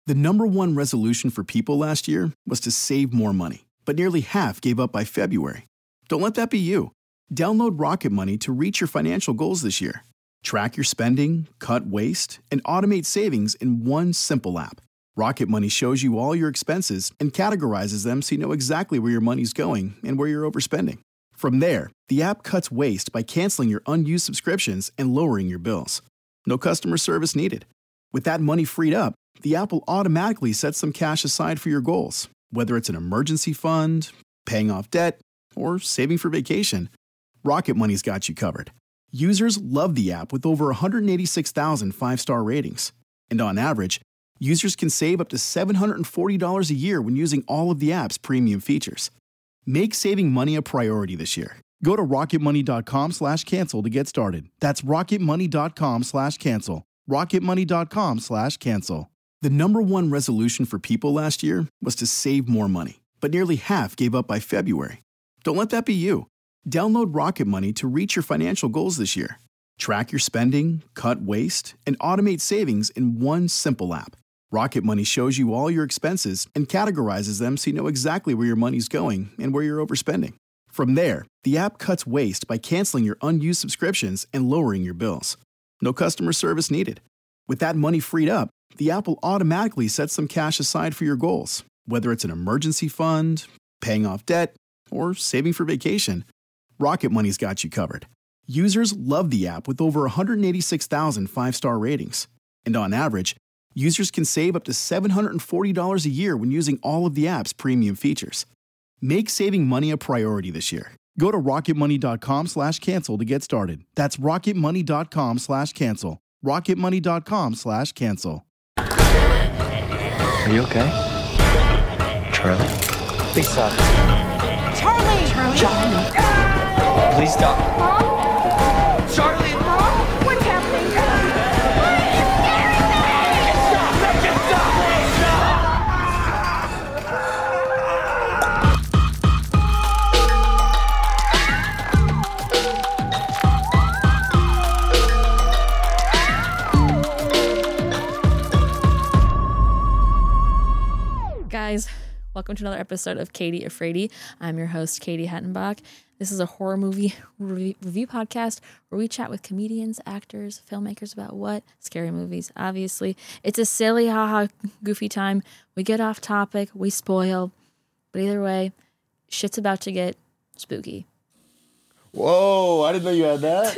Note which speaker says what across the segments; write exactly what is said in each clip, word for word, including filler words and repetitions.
Speaker 1: The number one resolution for people last year was to save more money, but nearly half gave up by February. Don't let that be you. Download Rocket Money to reach your financial goals this year. Track your spending, cut waste, and automate savings in one simple app. Rocket Money shows you all your expenses and categorizes them so you know exactly where your money's going and where you're overspending. From there, the app cuts waste by canceling your unused subscriptions and lowering your bills. No customer service needed. With that money freed up, the app will automatically set some cash aside for your goals, whether it's an emergency fund, paying off debt, or saving for vacation. Rocket Money's got you covered. Users love the app with over one hundred eighty-six thousand five-star ratings. And on average, users can save up to seven hundred forty dollars a year when using all of the app's premium features. Make saving money a priority this year. Go to rocketmoney.com slash cancel to get started. That's rocketmoney.com slash cancel. rocketmoney.com slash cancel. The number one resolution for people last year was to save more money, but nearly half gave up by February. Don't let that be you. Download Rocket Money to reach your financial goals this year. Track your spending, cut waste, and automate savings in one simple app. Rocket Money shows you all your expenses and categorizes them so you know exactly where your money's going and where you're overspending. From there, the app cuts waste by canceling your unused subscriptions and lowering your bills. No customer service needed. With that money freed up, the app will automatically set some cash aside for your goals, whether it's an emergency fund, paying off debt, or saving for vacation. Rocket Money's got you covered. Users love the app with over one hundred eighty-six thousand five-star ratings. And on average, users can save up to seven hundred forty dollars a year when using all of the app's premium features. Make saving money a priority this year. Go to rocketmoney.com slash cancel to get started. That's rocketmoney.com slash cancel. rocketmoney.com slash cancel.
Speaker 2: Are you okay? Charlie? Please stop.
Speaker 3: Charlie! Charlie!
Speaker 2: Charlie! Please stop.
Speaker 3: Mom?
Speaker 2: Charlie!
Speaker 3: Mom? What's happening? Please,
Speaker 2: Stop! Make it stop!
Speaker 4: Guys, welcome to another episode of Katie Afraidy. I'm your host, Katie Hettenbach. This is a horror movie re- review podcast where we chat with comedians, actors, filmmakers about what? Scary movies, obviously. It's a silly, haha, goofy time. We get off topic, we spoil, but either way, shit's about to get spooky.
Speaker 5: Whoa, I didn't know you had that.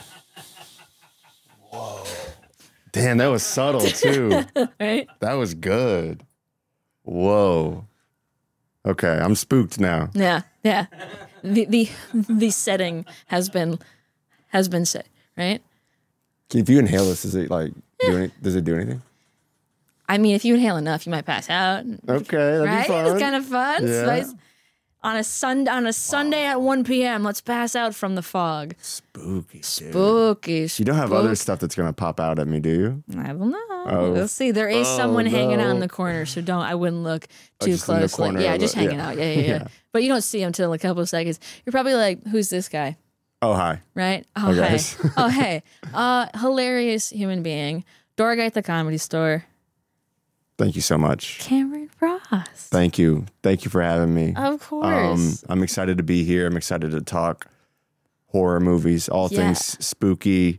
Speaker 5: Whoa. Damn, that was subtle, too.
Speaker 4: Right?
Speaker 5: That was good. Whoa. Okay, I'm spooked now.
Speaker 4: Yeah, yeah. The the the setting has been has been set, right?
Speaker 5: If you inhale this, does it like do any, does it do anything?
Speaker 4: I mean, if you inhale enough, you might pass out.
Speaker 5: Okay, that'd
Speaker 4: right?
Speaker 5: be fun.
Speaker 4: It's kind of fun.
Speaker 5: Yeah.
Speaker 4: So it's- on a sun on a Sunday at one p.m., let's pass out from the fog.
Speaker 5: Spooky. Dude.
Speaker 4: Spooky.
Speaker 5: You don't have other stuff that's gonna pop out at me, do you?
Speaker 4: I don't know.
Speaker 5: Oh.
Speaker 4: We'll see. There is
Speaker 5: Oh,
Speaker 4: someone hanging out in
Speaker 5: no.
Speaker 4: the corner, so don't. I wouldn't look
Speaker 5: Oh,
Speaker 4: too
Speaker 5: just in the
Speaker 4: closely.
Speaker 5: corner
Speaker 4: Yeah,
Speaker 5: of
Speaker 4: just
Speaker 5: it,
Speaker 4: hanging
Speaker 5: yeah.
Speaker 4: out. Yeah, yeah, yeah,
Speaker 5: Yeah.
Speaker 4: But you don't see him until a couple of seconds. You're probably like, "Who's this guy?"
Speaker 5: Oh, hi.
Speaker 4: Right? Oh,
Speaker 5: Hi,
Speaker 4: hey.
Speaker 5: guys.
Speaker 4: Oh, hey. Uh, hilarious human being. Door guy at the Comedy Store.
Speaker 5: Thank you so much.
Speaker 4: Cameron Frost.
Speaker 5: Thank you. Thank you for having me.
Speaker 4: Of course.
Speaker 5: Um, I'm excited to be here. I'm excited to talk horror movies, all
Speaker 4: Yeah.
Speaker 5: things spooky.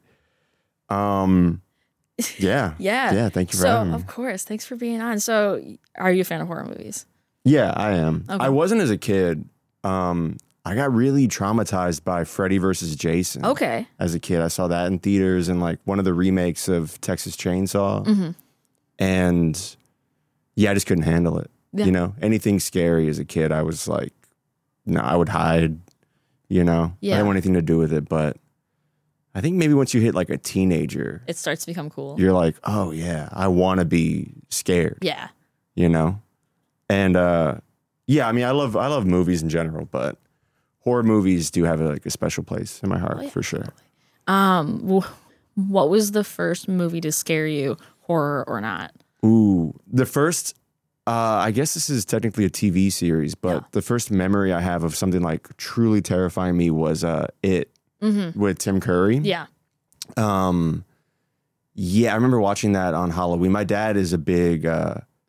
Speaker 5: Um, yeah.
Speaker 4: yeah.
Speaker 5: Yeah. Thank you for
Speaker 4: so,
Speaker 5: having me.
Speaker 4: of course. Thanks for being on. So, are you a fan of horror movies?
Speaker 5: Yeah, I am.
Speaker 4: Okay.
Speaker 5: I wasn't as a kid. Um, I got really traumatized by Freddy versus Jason.
Speaker 4: Okay.
Speaker 5: As a kid, I saw that in theaters and like one of the remakes of Texas Chainsaw.
Speaker 4: Mm-hmm.
Speaker 5: And yeah, I just couldn't handle it.
Speaker 4: Yeah.
Speaker 5: You know, anything scary as a kid, I was like, no, I would hide, you know,
Speaker 4: Yeah.
Speaker 5: I didn't want anything to do with it. But I think maybe once you hit like a teenager,
Speaker 4: It starts to become cool.
Speaker 5: you're like, oh yeah, I want to be scared,
Speaker 4: Yeah.
Speaker 5: you know? And uh, yeah, I mean, I love, I love movies in general, but horror movies do have like a special place in my heart
Speaker 4: Oh, yeah,
Speaker 5: for sure.
Speaker 4: Um, wh- what was the first movie to scare you, horror or not?
Speaker 5: Ooh, the first, uh, I guess this is technically a T V series, but
Speaker 4: Yeah.
Speaker 5: the first memory I have of something like truly terrifying me was uh, It
Speaker 4: Mm-hmm.
Speaker 5: with Tim Curry.
Speaker 4: Yeah.
Speaker 5: Um, yeah, I remember watching that on Halloween. My dad is a big uh,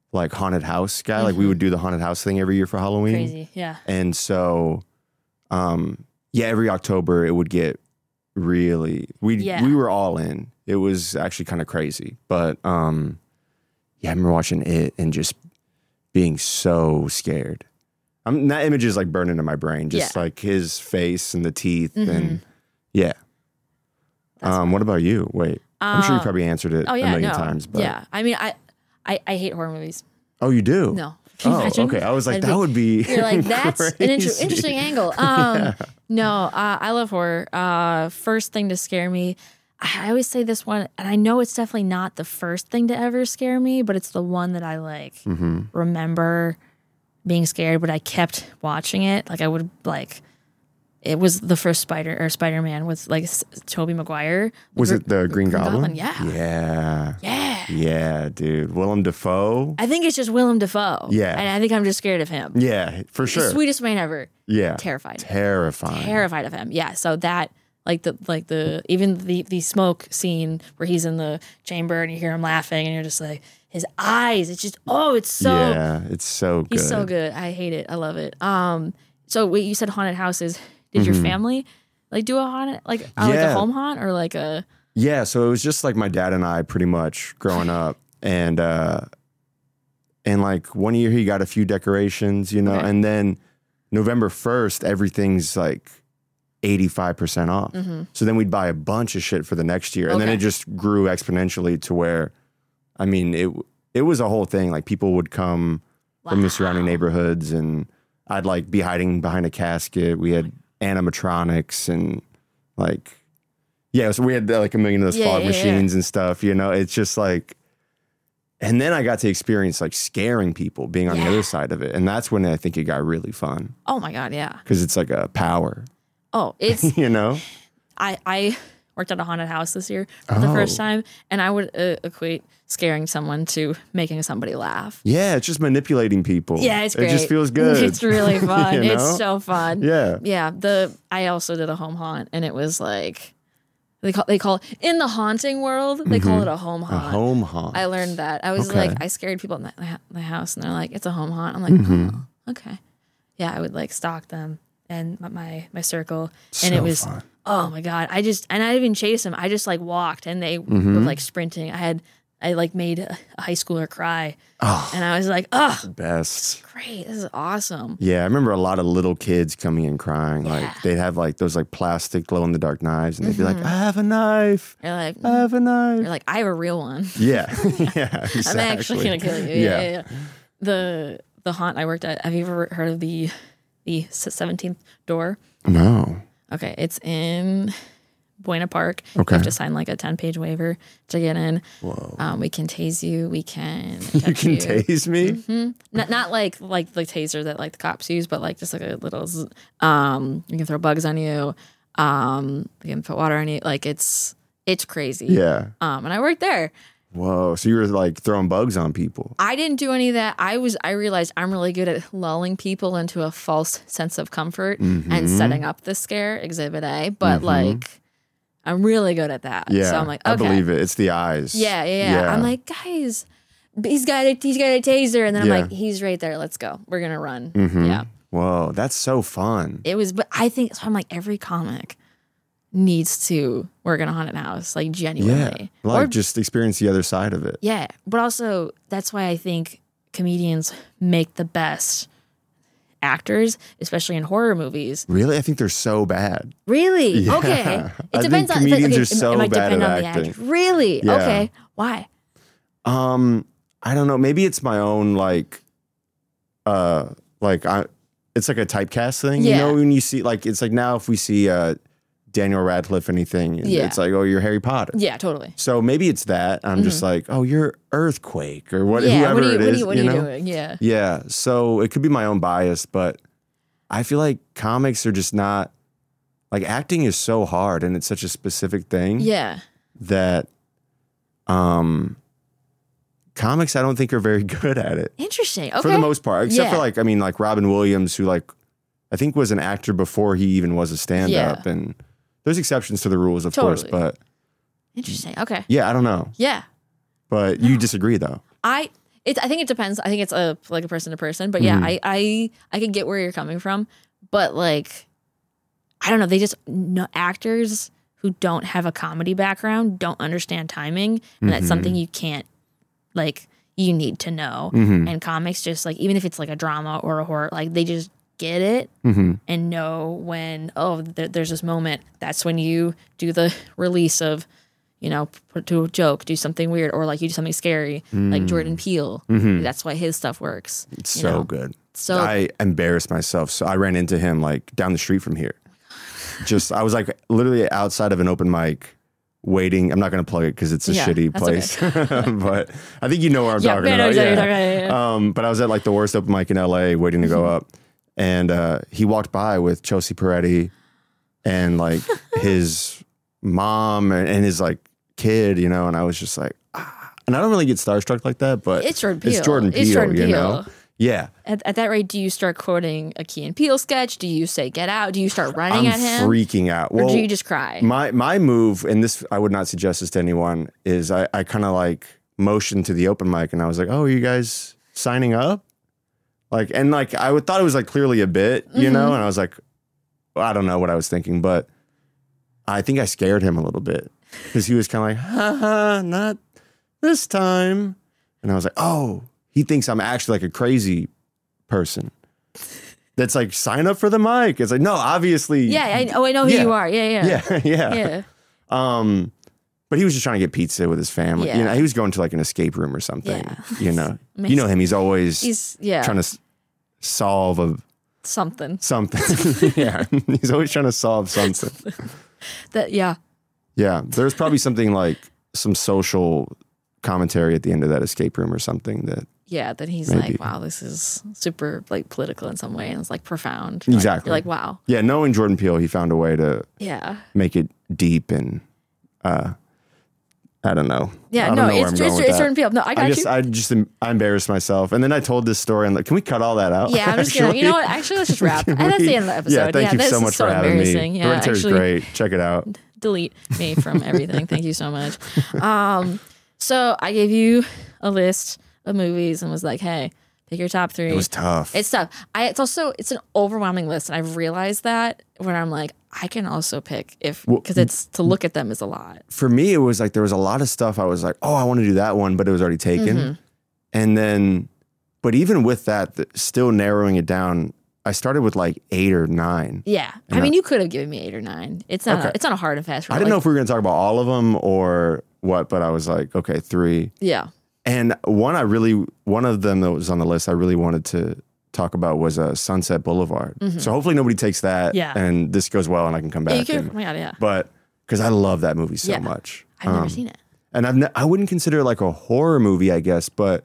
Speaker 5: like haunted house guy. Mm-hmm. Like we would do the haunted house thing every year for Halloween.
Speaker 4: Crazy, yeah.
Speaker 5: And so, um, yeah, every October it would get really, we
Speaker 4: yeah.
Speaker 5: we were all in. It was actually kind of crazy. But um, yeah, I remember watching it and just being so scared. I'm, that image is like burned into my brain. Just
Speaker 4: yeah.
Speaker 5: like his face and the teeth.
Speaker 4: Mm-hmm.
Speaker 5: And yeah.
Speaker 4: That's
Speaker 5: um, what about you? Wait, I'm sure you
Speaker 4: Uh,
Speaker 5: probably answered it
Speaker 4: oh, yeah,
Speaker 5: a million
Speaker 4: no.
Speaker 5: times. But
Speaker 4: Yeah, I mean, I, I, I hate horror movies.
Speaker 5: Oh, you do?
Speaker 4: No. Can you
Speaker 5: Oh,
Speaker 4: imagine?
Speaker 5: okay. I was like,
Speaker 4: That'd
Speaker 5: that would be.
Speaker 4: You're like, that's an inter-
Speaker 5: crazy.
Speaker 4: interesting angle. Um, yeah. No, uh, I love horror. Uh, first thing to scare me, I always say this one, and I know it's definitely not the first thing to ever scare me, but it's the one that I like
Speaker 5: Mm-hmm.
Speaker 4: remember being scared, but I kept watching it. Like I would like, it was the first Spider or Spider-Man with like S- Tobey Maguire.
Speaker 5: Was
Speaker 4: Gr-
Speaker 5: it the Green,
Speaker 4: Green
Speaker 5: Goblin?
Speaker 4: Goblin? Yeah.
Speaker 5: Yeah.
Speaker 4: Yeah.
Speaker 5: Yeah, dude. Willem Dafoe.
Speaker 4: I think it's just Willem Dafoe.
Speaker 5: Yeah.
Speaker 4: And I think I'm just scared of him.
Speaker 5: Yeah, for
Speaker 4: The
Speaker 5: sure.
Speaker 4: sweetest man ever.
Speaker 5: Yeah.
Speaker 4: Terrified.
Speaker 5: Terrifying.
Speaker 4: Terrified of him. Yeah. So that like the like the even the the smoke scene where he's in the chamber and you hear him laughing and you're just like his eyes. It's just oh, it's so
Speaker 5: Yeah, it's so good.
Speaker 4: he's so good. I hate it. I love it. Um. So wait, you said haunted houses. Did your family like do a haunted like uh, like a
Speaker 5: Yeah.
Speaker 4: home haunt or like a
Speaker 5: Yeah, so it was just like my dad and I pretty much growing up. And uh and like one year he got a few decorations, you know,
Speaker 4: Okay.
Speaker 5: and then November first, everything's like eighty-five percent off. So then we'd buy a bunch of shit for the next year. And then
Speaker 4: Okay.
Speaker 5: it just grew exponentially to where, I mean, it it was a whole thing. Like people would come from the surrounding neighborhoods and I'd like be hiding behind a casket. We had animatronics and like, yeah, so we had like a million of those
Speaker 4: Yeah,
Speaker 5: fog
Speaker 4: yeah,
Speaker 5: machines and stuff, you know, it's just like, and then I got to experience like scaring people being on the
Speaker 4: Yeah.
Speaker 5: other side of it. And that's when I think it got really fun
Speaker 4: oh my god yeah
Speaker 5: because it's like a power,
Speaker 4: oh it's
Speaker 5: you know?
Speaker 4: I I worked at a haunted house this year for the first
Speaker 5: Oh.
Speaker 4: time and I would uh, equate scaring someone to making somebody laugh.
Speaker 5: Yeah, it's just manipulating people.
Speaker 4: Yeah, it's great.
Speaker 5: It just feels good.
Speaker 4: It's really fun.
Speaker 5: You know?
Speaker 4: It's so fun.
Speaker 5: Yeah.
Speaker 4: Yeah. The I also did a home haunt and it was like they call they call it in the haunting world, they call it a home
Speaker 5: A
Speaker 4: haunt.
Speaker 5: home haunt.
Speaker 4: I learned that. I was
Speaker 5: Okay.
Speaker 4: like I scared people in the, the house and they're like, it's a home haunt. I'm like,
Speaker 5: Mm-hmm.
Speaker 4: oh, okay. Yeah, I would like stalk them and my my, my circle.
Speaker 5: So
Speaker 4: and it was
Speaker 5: fun.
Speaker 4: oh my god. I just and I didn't even chase them. I just like walked and they
Speaker 5: Mm-hmm.
Speaker 4: were like sprinting. I had I like made a, a high schooler cry.
Speaker 5: Oh.
Speaker 4: And I was like, oh
Speaker 5: Best.
Speaker 4: great, this is awesome.
Speaker 5: Yeah, I remember a lot of little kids coming in crying.
Speaker 4: Yeah.
Speaker 5: Like they'd have like those like plastic glow in the dark knives and they'd be
Speaker 4: Mm-hmm.
Speaker 5: like, I have a knife.
Speaker 4: You're like,
Speaker 5: I have a knife.
Speaker 4: you're like, I have a real one.
Speaker 5: Yeah. yeah. Exactly.
Speaker 4: I'm actually gonna kill you. Yeah, yeah, yeah. The the haunt I worked at. Have you ever heard of the the seventeenth door?
Speaker 5: No.
Speaker 4: Okay, it's in Buena Park.
Speaker 5: Okay.
Speaker 4: You have to sign like a ten page waiver to get in.
Speaker 5: Whoa.
Speaker 4: Um, we can tase you. We can.
Speaker 5: You
Speaker 4: touch
Speaker 5: can tase me?
Speaker 4: Mm-hmm. Not not like like the taser that like the cops use, but like just like a little. zzz. Um, you can throw bugs on you. Um, you can put water on you. Like it's it's crazy.
Speaker 5: Yeah.
Speaker 4: Um, and I worked there.
Speaker 5: Whoa. So you were like throwing bugs on people.
Speaker 4: I didn't do any of that. I was. I realized I'm really good at lulling people into a false sense of comfort
Speaker 5: Mm-hmm.
Speaker 4: and setting up the scare. Exhibit A, but like, I'm really good at that.
Speaker 5: Yeah.
Speaker 4: So I'm like,
Speaker 5: I
Speaker 4: okay,
Speaker 5: believe it. It's the eyes.
Speaker 4: yeah, yeah, yeah. I'm like, guys, he's got a he's got a taser, and then I'm
Speaker 5: Yeah.
Speaker 4: like, he's right there. Let's go. We're gonna run.
Speaker 5: Mhm.
Speaker 4: Yeah,
Speaker 5: Whoa. That's so fun.
Speaker 4: it was. But I think so. I'm like every comic needs to work in a haunted house, like
Speaker 5: Yeah.
Speaker 4: genuinely,
Speaker 5: Like
Speaker 4: or
Speaker 5: just experience the other side of it.
Speaker 4: yeah. But also, that's why I think comedians make the best actors, especially in horror movies.
Speaker 5: Really? I think they're so bad.
Speaker 4: Really?
Speaker 5: Yeah.
Speaker 4: Okay.
Speaker 5: I
Speaker 4: It depends
Speaker 5: think
Speaker 4: on
Speaker 5: comedians
Speaker 4: okay,
Speaker 5: are so
Speaker 4: it might
Speaker 5: bad
Speaker 4: depend
Speaker 5: at
Speaker 4: on the
Speaker 5: acting.
Speaker 4: actor. Really?
Speaker 5: Yeah.
Speaker 4: Okay. Why?
Speaker 5: Um, I don't know. Maybe it's my own like, uh, like I, it's like a typecast thing. You
Speaker 4: Yeah.
Speaker 5: know, when you see like, it's like now if we see uh Daniel Radcliffe anything,
Speaker 4: Yeah.
Speaker 5: it's like, oh, you're Harry Potter.
Speaker 4: Yeah, totally.
Speaker 5: So maybe it's that. I'm just like, oh, you're Earthquake or what,
Speaker 4: Yeah.
Speaker 5: whoever
Speaker 4: What are you?
Speaker 5: it
Speaker 4: What are
Speaker 5: is.
Speaker 4: you? What are you
Speaker 5: know?
Speaker 4: doing? Yeah.
Speaker 5: Yeah. So it could be my own bias, but I feel like comics are just not like acting is so hard and it's such a specific thing
Speaker 4: Yeah.
Speaker 5: that um comics I don't think are very good at it
Speaker 4: Interesting. Okay.
Speaker 5: for the most part. Except
Speaker 4: Yeah.
Speaker 5: for like I mean like Robin Williams, who like I think was an actor before he even was a stand up.
Speaker 4: Yeah.
Speaker 5: And there's exceptions to the rules, of
Speaker 4: Totally.
Speaker 5: course, but
Speaker 4: Interesting. Okay.
Speaker 5: yeah, I don't know.
Speaker 4: Yeah.
Speaker 5: But you disagree though.
Speaker 4: I It's. I think it depends. I think it's a like a person to person. But yeah,
Speaker 5: Mm-hmm.
Speaker 4: I I I can get where you're coming from. But like, I don't know. They just no, actors who don't have a comedy background don't understand timing, and that's something you can't like. You need to know.
Speaker 5: Mm-hmm.
Speaker 4: And comics just like even if it's like a drama or a horror, like they just get it
Speaker 5: Mm-hmm.
Speaker 4: and know when oh there, there's this moment. That's when you do the release of. You know, put to a joke, do something weird, or like you do something scary, like Jordan Peele. That's why his stuff works.
Speaker 5: It's
Speaker 4: you
Speaker 5: so
Speaker 4: know?
Speaker 5: good.
Speaker 4: So
Speaker 5: I embarrassed myself. So I ran into him like down the street from here. Just I was like literally outside of an open mic, waiting. I'm not going to plug it because it's a
Speaker 4: Yeah,
Speaker 5: shitty
Speaker 4: that's
Speaker 5: place. but I think you know where I'm
Speaker 4: Yeah,
Speaker 5: talking
Speaker 4: I know
Speaker 5: about.
Speaker 4: exactly what you're talking about, yeah,
Speaker 5: Um, but I was at like the worst open mic in L A, waiting to go up, and uh, he walked by with Chelsea Peretti and like his mom and, and his like. kid, you know, and I was just like, ah. And I don't really get starstruck like that, but
Speaker 4: It's Jordan Peele.
Speaker 5: It's Jordan Peele,
Speaker 4: It's Jordan
Speaker 5: you
Speaker 4: Peele.
Speaker 5: know? Yeah.
Speaker 4: at, at that rate, do you start quoting a Key and Peele sketch? Do you say "Get Out"? Do you start running
Speaker 5: I'm
Speaker 4: at him,
Speaker 5: freaking out.
Speaker 4: or
Speaker 5: Well,
Speaker 4: do you just cry?
Speaker 5: my my move, and this I would not suggest this to anyone, is I, I kind of like motioned to the open mic and I was like, oh, are you guys signing up? Like, and like I would thought it was like clearly a bit, you
Speaker 4: Mm-hmm.
Speaker 5: know, and I was like, well, I don't know what I was thinking, but I think I scared him a little bit. Because he was kind of like, haha, not this time. And I was like, oh, he thinks I'm actually like a crazy person. That's like, sign up for the mic. It's like, no, obviously.
Speaker 4: yeah, I, oh, I know who
Speaker 5: Yeah.
Speaker 4: you are. Yeah, yeah,
Speaker 5: Yeah, yeah.
Speaker 4: yeah.
Speaker 5: Um, but he was just trying to get pizza with his family. You
Speaker 4: Yeah.
Speaker 5: know, he was going to like an escape room or something.
Speaker 4: Yeah.
Speaker 5: You know,
Speaker 4: Makes-
Speaker 5: you know him. He's always
Speaker 4: He's yeah,
Speaker 5: trying to s- solve a
Speaker 4: something
Speaker 5: something. yeah, he's always trying to solve something.
Speaker 4: that yeah.
Speaker 5: Yeah, there's probably something like some social commentary at the end of that escape room or something that
Speaker 4: Yeah, that he's
Speaker 5: Maybe.
Speaker 4: like, wow, this is super like political in some way, and it's like profound. You're like-
Speaker 5: Exactly.
Speaker 4: you're like, wow,
Speaker 5: yeah, knowing Jordan Peele, he found a way to
Speaker 4: yeah,
Speaker 5: make it deep and uh I don't know.
Speaker 4: yeah.
Speaker 5: I don't
Speaker 4: No,
Speaker 5: know where
Speaker 4: it's
Speaker 5: I'm
Speaker 4: it's,
Speaker 5: going
Speaker 4: it's,
Speaker 5: with that.
Speaker 4: Jordan Peele. No, I got
Speaker 5: I just
Speaker 4: you.
Speaker 5: I just I embarrassed myself, and then I told this story. And like, can we cut all that out?
Speaker 4: Yeah, I'm just gonna. You know what? Actually, let's just wrap. And that's the end of the episode.
Speaker 5: Yeah, thank you
Speaker 4: this
Speaker 5: so
Speaker 4: is
Speaker 5: much
Speaker 4: so
Speaker 5: for having me.
Speaker 4: embarrassing. Yeah,
Speaker 5: Hereditary's
Speaker 4: actually,
Speaker 5: great. Check it out.
Speaker 4: delete me from everything. Thank you so much. Um, so I gave you a list of movies and was like, hey, pick your top three.
Speaker 5: It was tough.
Speaker 4: It's tough. I it's also it's an overwhelming list, and I've realized that when I'm like, I can also pick if because it's to look at them is a lot.
Speaker 5: For me, it was like there was a lot of stuff I was like, oh, I want to do that one, but it was already taken.
Speaker 4: Mm-hmm.
Speaker 5: And then, but even with that, the, still narrowing it down, I started with like eight or nine.
Speaker 4: Yeah, I mean, you could have given me eight or nine. It's not.
Speaker 5: Okay.
Speaker 4: A, it's not a hard and fast rule.
Speaker 5: I didn't know
Speaker 4: Like,
Speaker 5: if we were going to talk about all of them or what, but I was like, okay, three.
Speaker 4: Yeah.
Speaker 5: And one I really, one of them that was on the list I really wanted to talk about was uh, Sunset Boulevard. So hopefully nobody takes that
Speaker 4: Mm-hmm. Yeah.
Speaker 5: and this goes well and I can come
Speaker 4: Yeah, you
Speaker 5: back.
Speaker 4: could.
Speaker 5: and-
Speaker 4: Oh my god, yeah.
Speaker 5: but because I love that movie so
Speaker 4: Yeah.
Speaker 5: much.
Speaker 4: I've never
Speaker 5: Um,
Speaker 4: seen it.
Speaker 5: And I've ne- I wouldn't consider it like a horror movie, I guess, but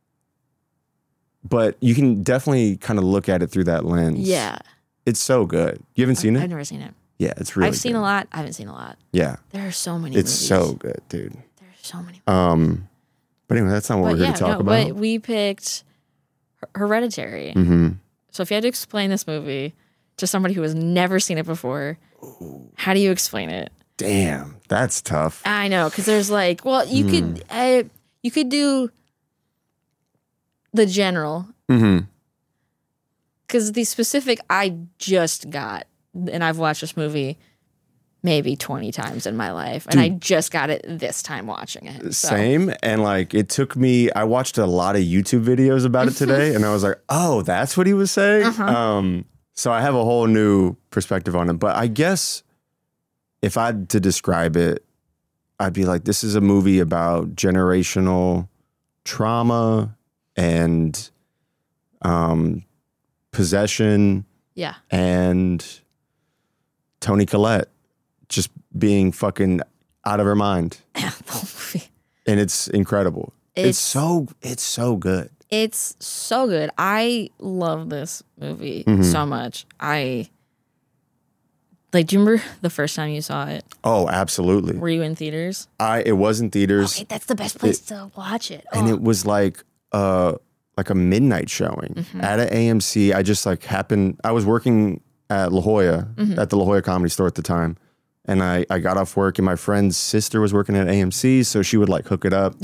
Speaker 5: but you can definitely kind of look at it through that lens.
Speaker 4: Yeah,
Speaker 5: It's so good. You haven't seen
Speaker 4: I've
Speaker 5: it?
Speaker 4: never seen it.
Speaker 5: Yeah, it's really
Speaker 4: I've seen
Speaker 5: good.
Speaker 4: a lot. I haven't seen a lot.
Speaker 5: Yeah.
Speaker 4: There are so many.
Speaker 5: It's
Speaker 4: movies.
Speaker 5: so good, dude.
Speaker 4: There are so many.
Speaker 5: Um but anyway, that's not what
Speaker 4: But
Speaker 5: we're here
Speaker 4: yeah,
Speaker 5: to talk
Speaker 4: no,
Speaker 5: about.
Speaker 4: but we picked Her- Hereditary.
Speaker 5: hmm
Speaker 4: So if you had to explain this movie to somebody who has never seen it before, how do you explain it?
Speaker 5: Damn, that's tough.
Speaker 4: I know, because there's like, well, you
Speaker 5: Hmm.
Speaker 4: could uh, you could do the general,
Speaker 5: hmm
Speaker 4: because the specific I just got, and I've watched this movie maybe twenty times in my life, and I just got it this time watching it. So.
Speaker 5: Same. And like it took me I watched a lot of YouTube videos about it today and I was like, oh, that's what he was saying.
Speaker 4: Uh-huh.
Speaker 5: Um, so I have a whole new perspective on it. But I guess if I had to describe it, I'd be like, this is a movie about generational trauma and um, possession
Speaker 4: Yeah,
Speaker 5: and Toni Collette just being fucking out of her mind.
Speaker 4: the whole movie.
Speaker 5: And it's incredible. It's,
Speaker 4: It's-
Speaker 5: so it's so good.
Speaker 4: It's so good. I love this movie
Speaker 5: Mm-hmm.
Speaker 4: so much. I like. Do you remember the first time you saw it?
Speaker 5: Oh, absolutely.
Speaker 4: Were you in theaters?
Speaker 5: I it was in theaters
Speaker 4: Okay, that's the best place to watch it.
Speaker 5: and
Speaker 4: Oh.
Speaker 5: it was like uh like a midnight showing
Speaker 4: Mm-hmm.
Speaker 5: at an A M C. I just like happened I was working at La Jolla
Speaker 4: Mm-hmm.
Speaker 5: at the La Jolla Comedy Store at the time. And I, I got off work and my friend's sister was working at A M C, so she would like hook it up.
Speaker 4: Yeah.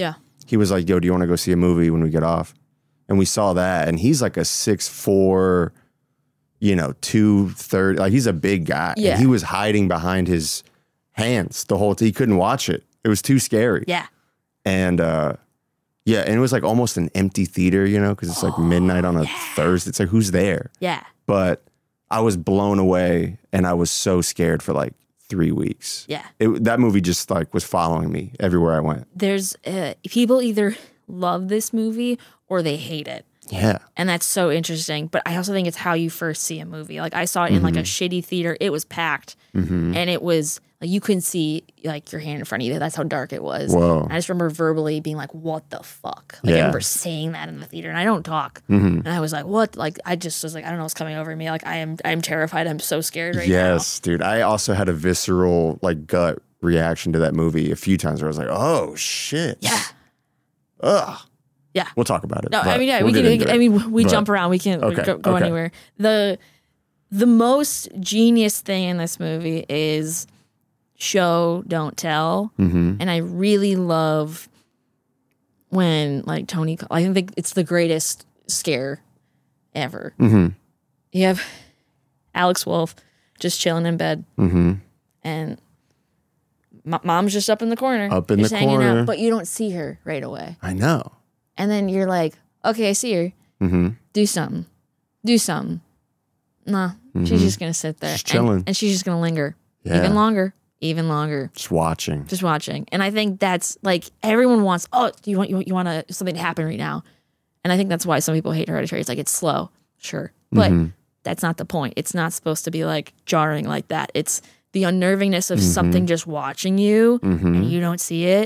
Speaker 5: he was like, yo, do you want to go see a movie when we get off? And we saw that. And he's like a six foot four, you know, two thirty. Like he's a big guy.
Speaker 4: Yeah.
Speaker 5: And he was hiding behind his hands the whole time. He couldn't watch it. It was too scary.
Speaker 4: Yeah.
Speaker 5: And uh, yeah, and it was like almost an empty theater, you know, because it's like midnight on a Thursday. It's like, who's there?
Speaker 4: Yeah.
Speaker 5: But I was blown away and I was so scared for like three weeks.
Speaker 4: Yeah.
Speaker 5: It, that movie just like was following me everywhere I went.
Speaker 4: There's uh, people either love this movie or they hate it.
Speaker 5: Yeah.
Speaker 4: And that's so interesting. But I also think it's how you first see a movie. Like I saw it in
Speaker 5: Mm-hmm.
Speaker 4: like a shitty theater. It was packed.
Speaker 5: Mm-hmm.
Speaker 4: And it was like you couldn't see like your hand in front of you. That's how dark it was.
Speaker 5: Whoa.
Speaker 4: And I just remember verbally being like, what the fuck? Like I
Speaker 5: Yeah.
Speaker 4: remember saying that in the theater and I don't talk.
Speaker 5: Mm-hmm.
Speaker 4: And I was like, what? Like I just was like, I don't know what's coming over me. Like I am I'm terrified. I'm so scared right
Speaker 5: Yes, dude. I also had a visceral like gut reaction to that movie a few times where I was like, oh shit.
Speaker 4: now. Yeah.
Speaker 5: Ugh.
Speaker 4: Yeah.
Speaker 5: We'll talk about it.
Speaker 4: No, I
Speaker 5: but
Speaker 4: mean, yeah,
Speaker 5: we'll
Speaker 4: we
Speaker 5: get
Speaker 4: can.
Speaker 5: into
Speaker 4: I
Speaker 5: it.
Speaker 4: mean, we
Speaker 5: But-
Speaker 4: jump around. We can't
Speaker 5: Okay,
Speaker 4: go, go
Speaker 5: okay.
Speaker 4: anywhere. The the most genius thing in this movie is show, don't tell,
Speaker 5: Mhm.
Speaker 4: and I really love when like Tony. I think it's the greatest scare ever.
Speaker 5: Mhm.
Speaker 4: You have Alex Wolff just chilling in bed,
Speaker 5: Mhm.
Speaker 4: and mo- mom's just up in the corner,
Speaker 5: Up in
Speaker 4: just
Speaker 5: the
Speaker 4: hanging
Speaker 5: corner.
Speaker 4: out, but you don't see her right away.
Speaker 5: I know.
Speaker 4: And then you're like, okay, I see her.
Speaker 5: Mm-hmm.
Speaker 4: Do something. Do something. Nah, she's just going to sit there.
Speaker 5: Just
Speaker 4: and-
Speaker 5: chilling.
Speaker 4: And, she's just going to linger.
Speaker 5: Yeah.
Speaker 4: Even longer. Even longer.
Speaker 5: Just watching.
Speaker 4: Just watching. And I think that's like everyone wants, oh, do you want you, want- you want to, something to happen right now? And I think that's why some people hate Hereditary. It's like, it's slow. Sure. But
Speaker 5: Mm-hmm.
Speaker 4: that's not the point. It's not supposed to be like jarring like that. It's the unnervingness of something just watching you
Speaker 5: Mm-hmm.
Speaker 4: and you don't see it.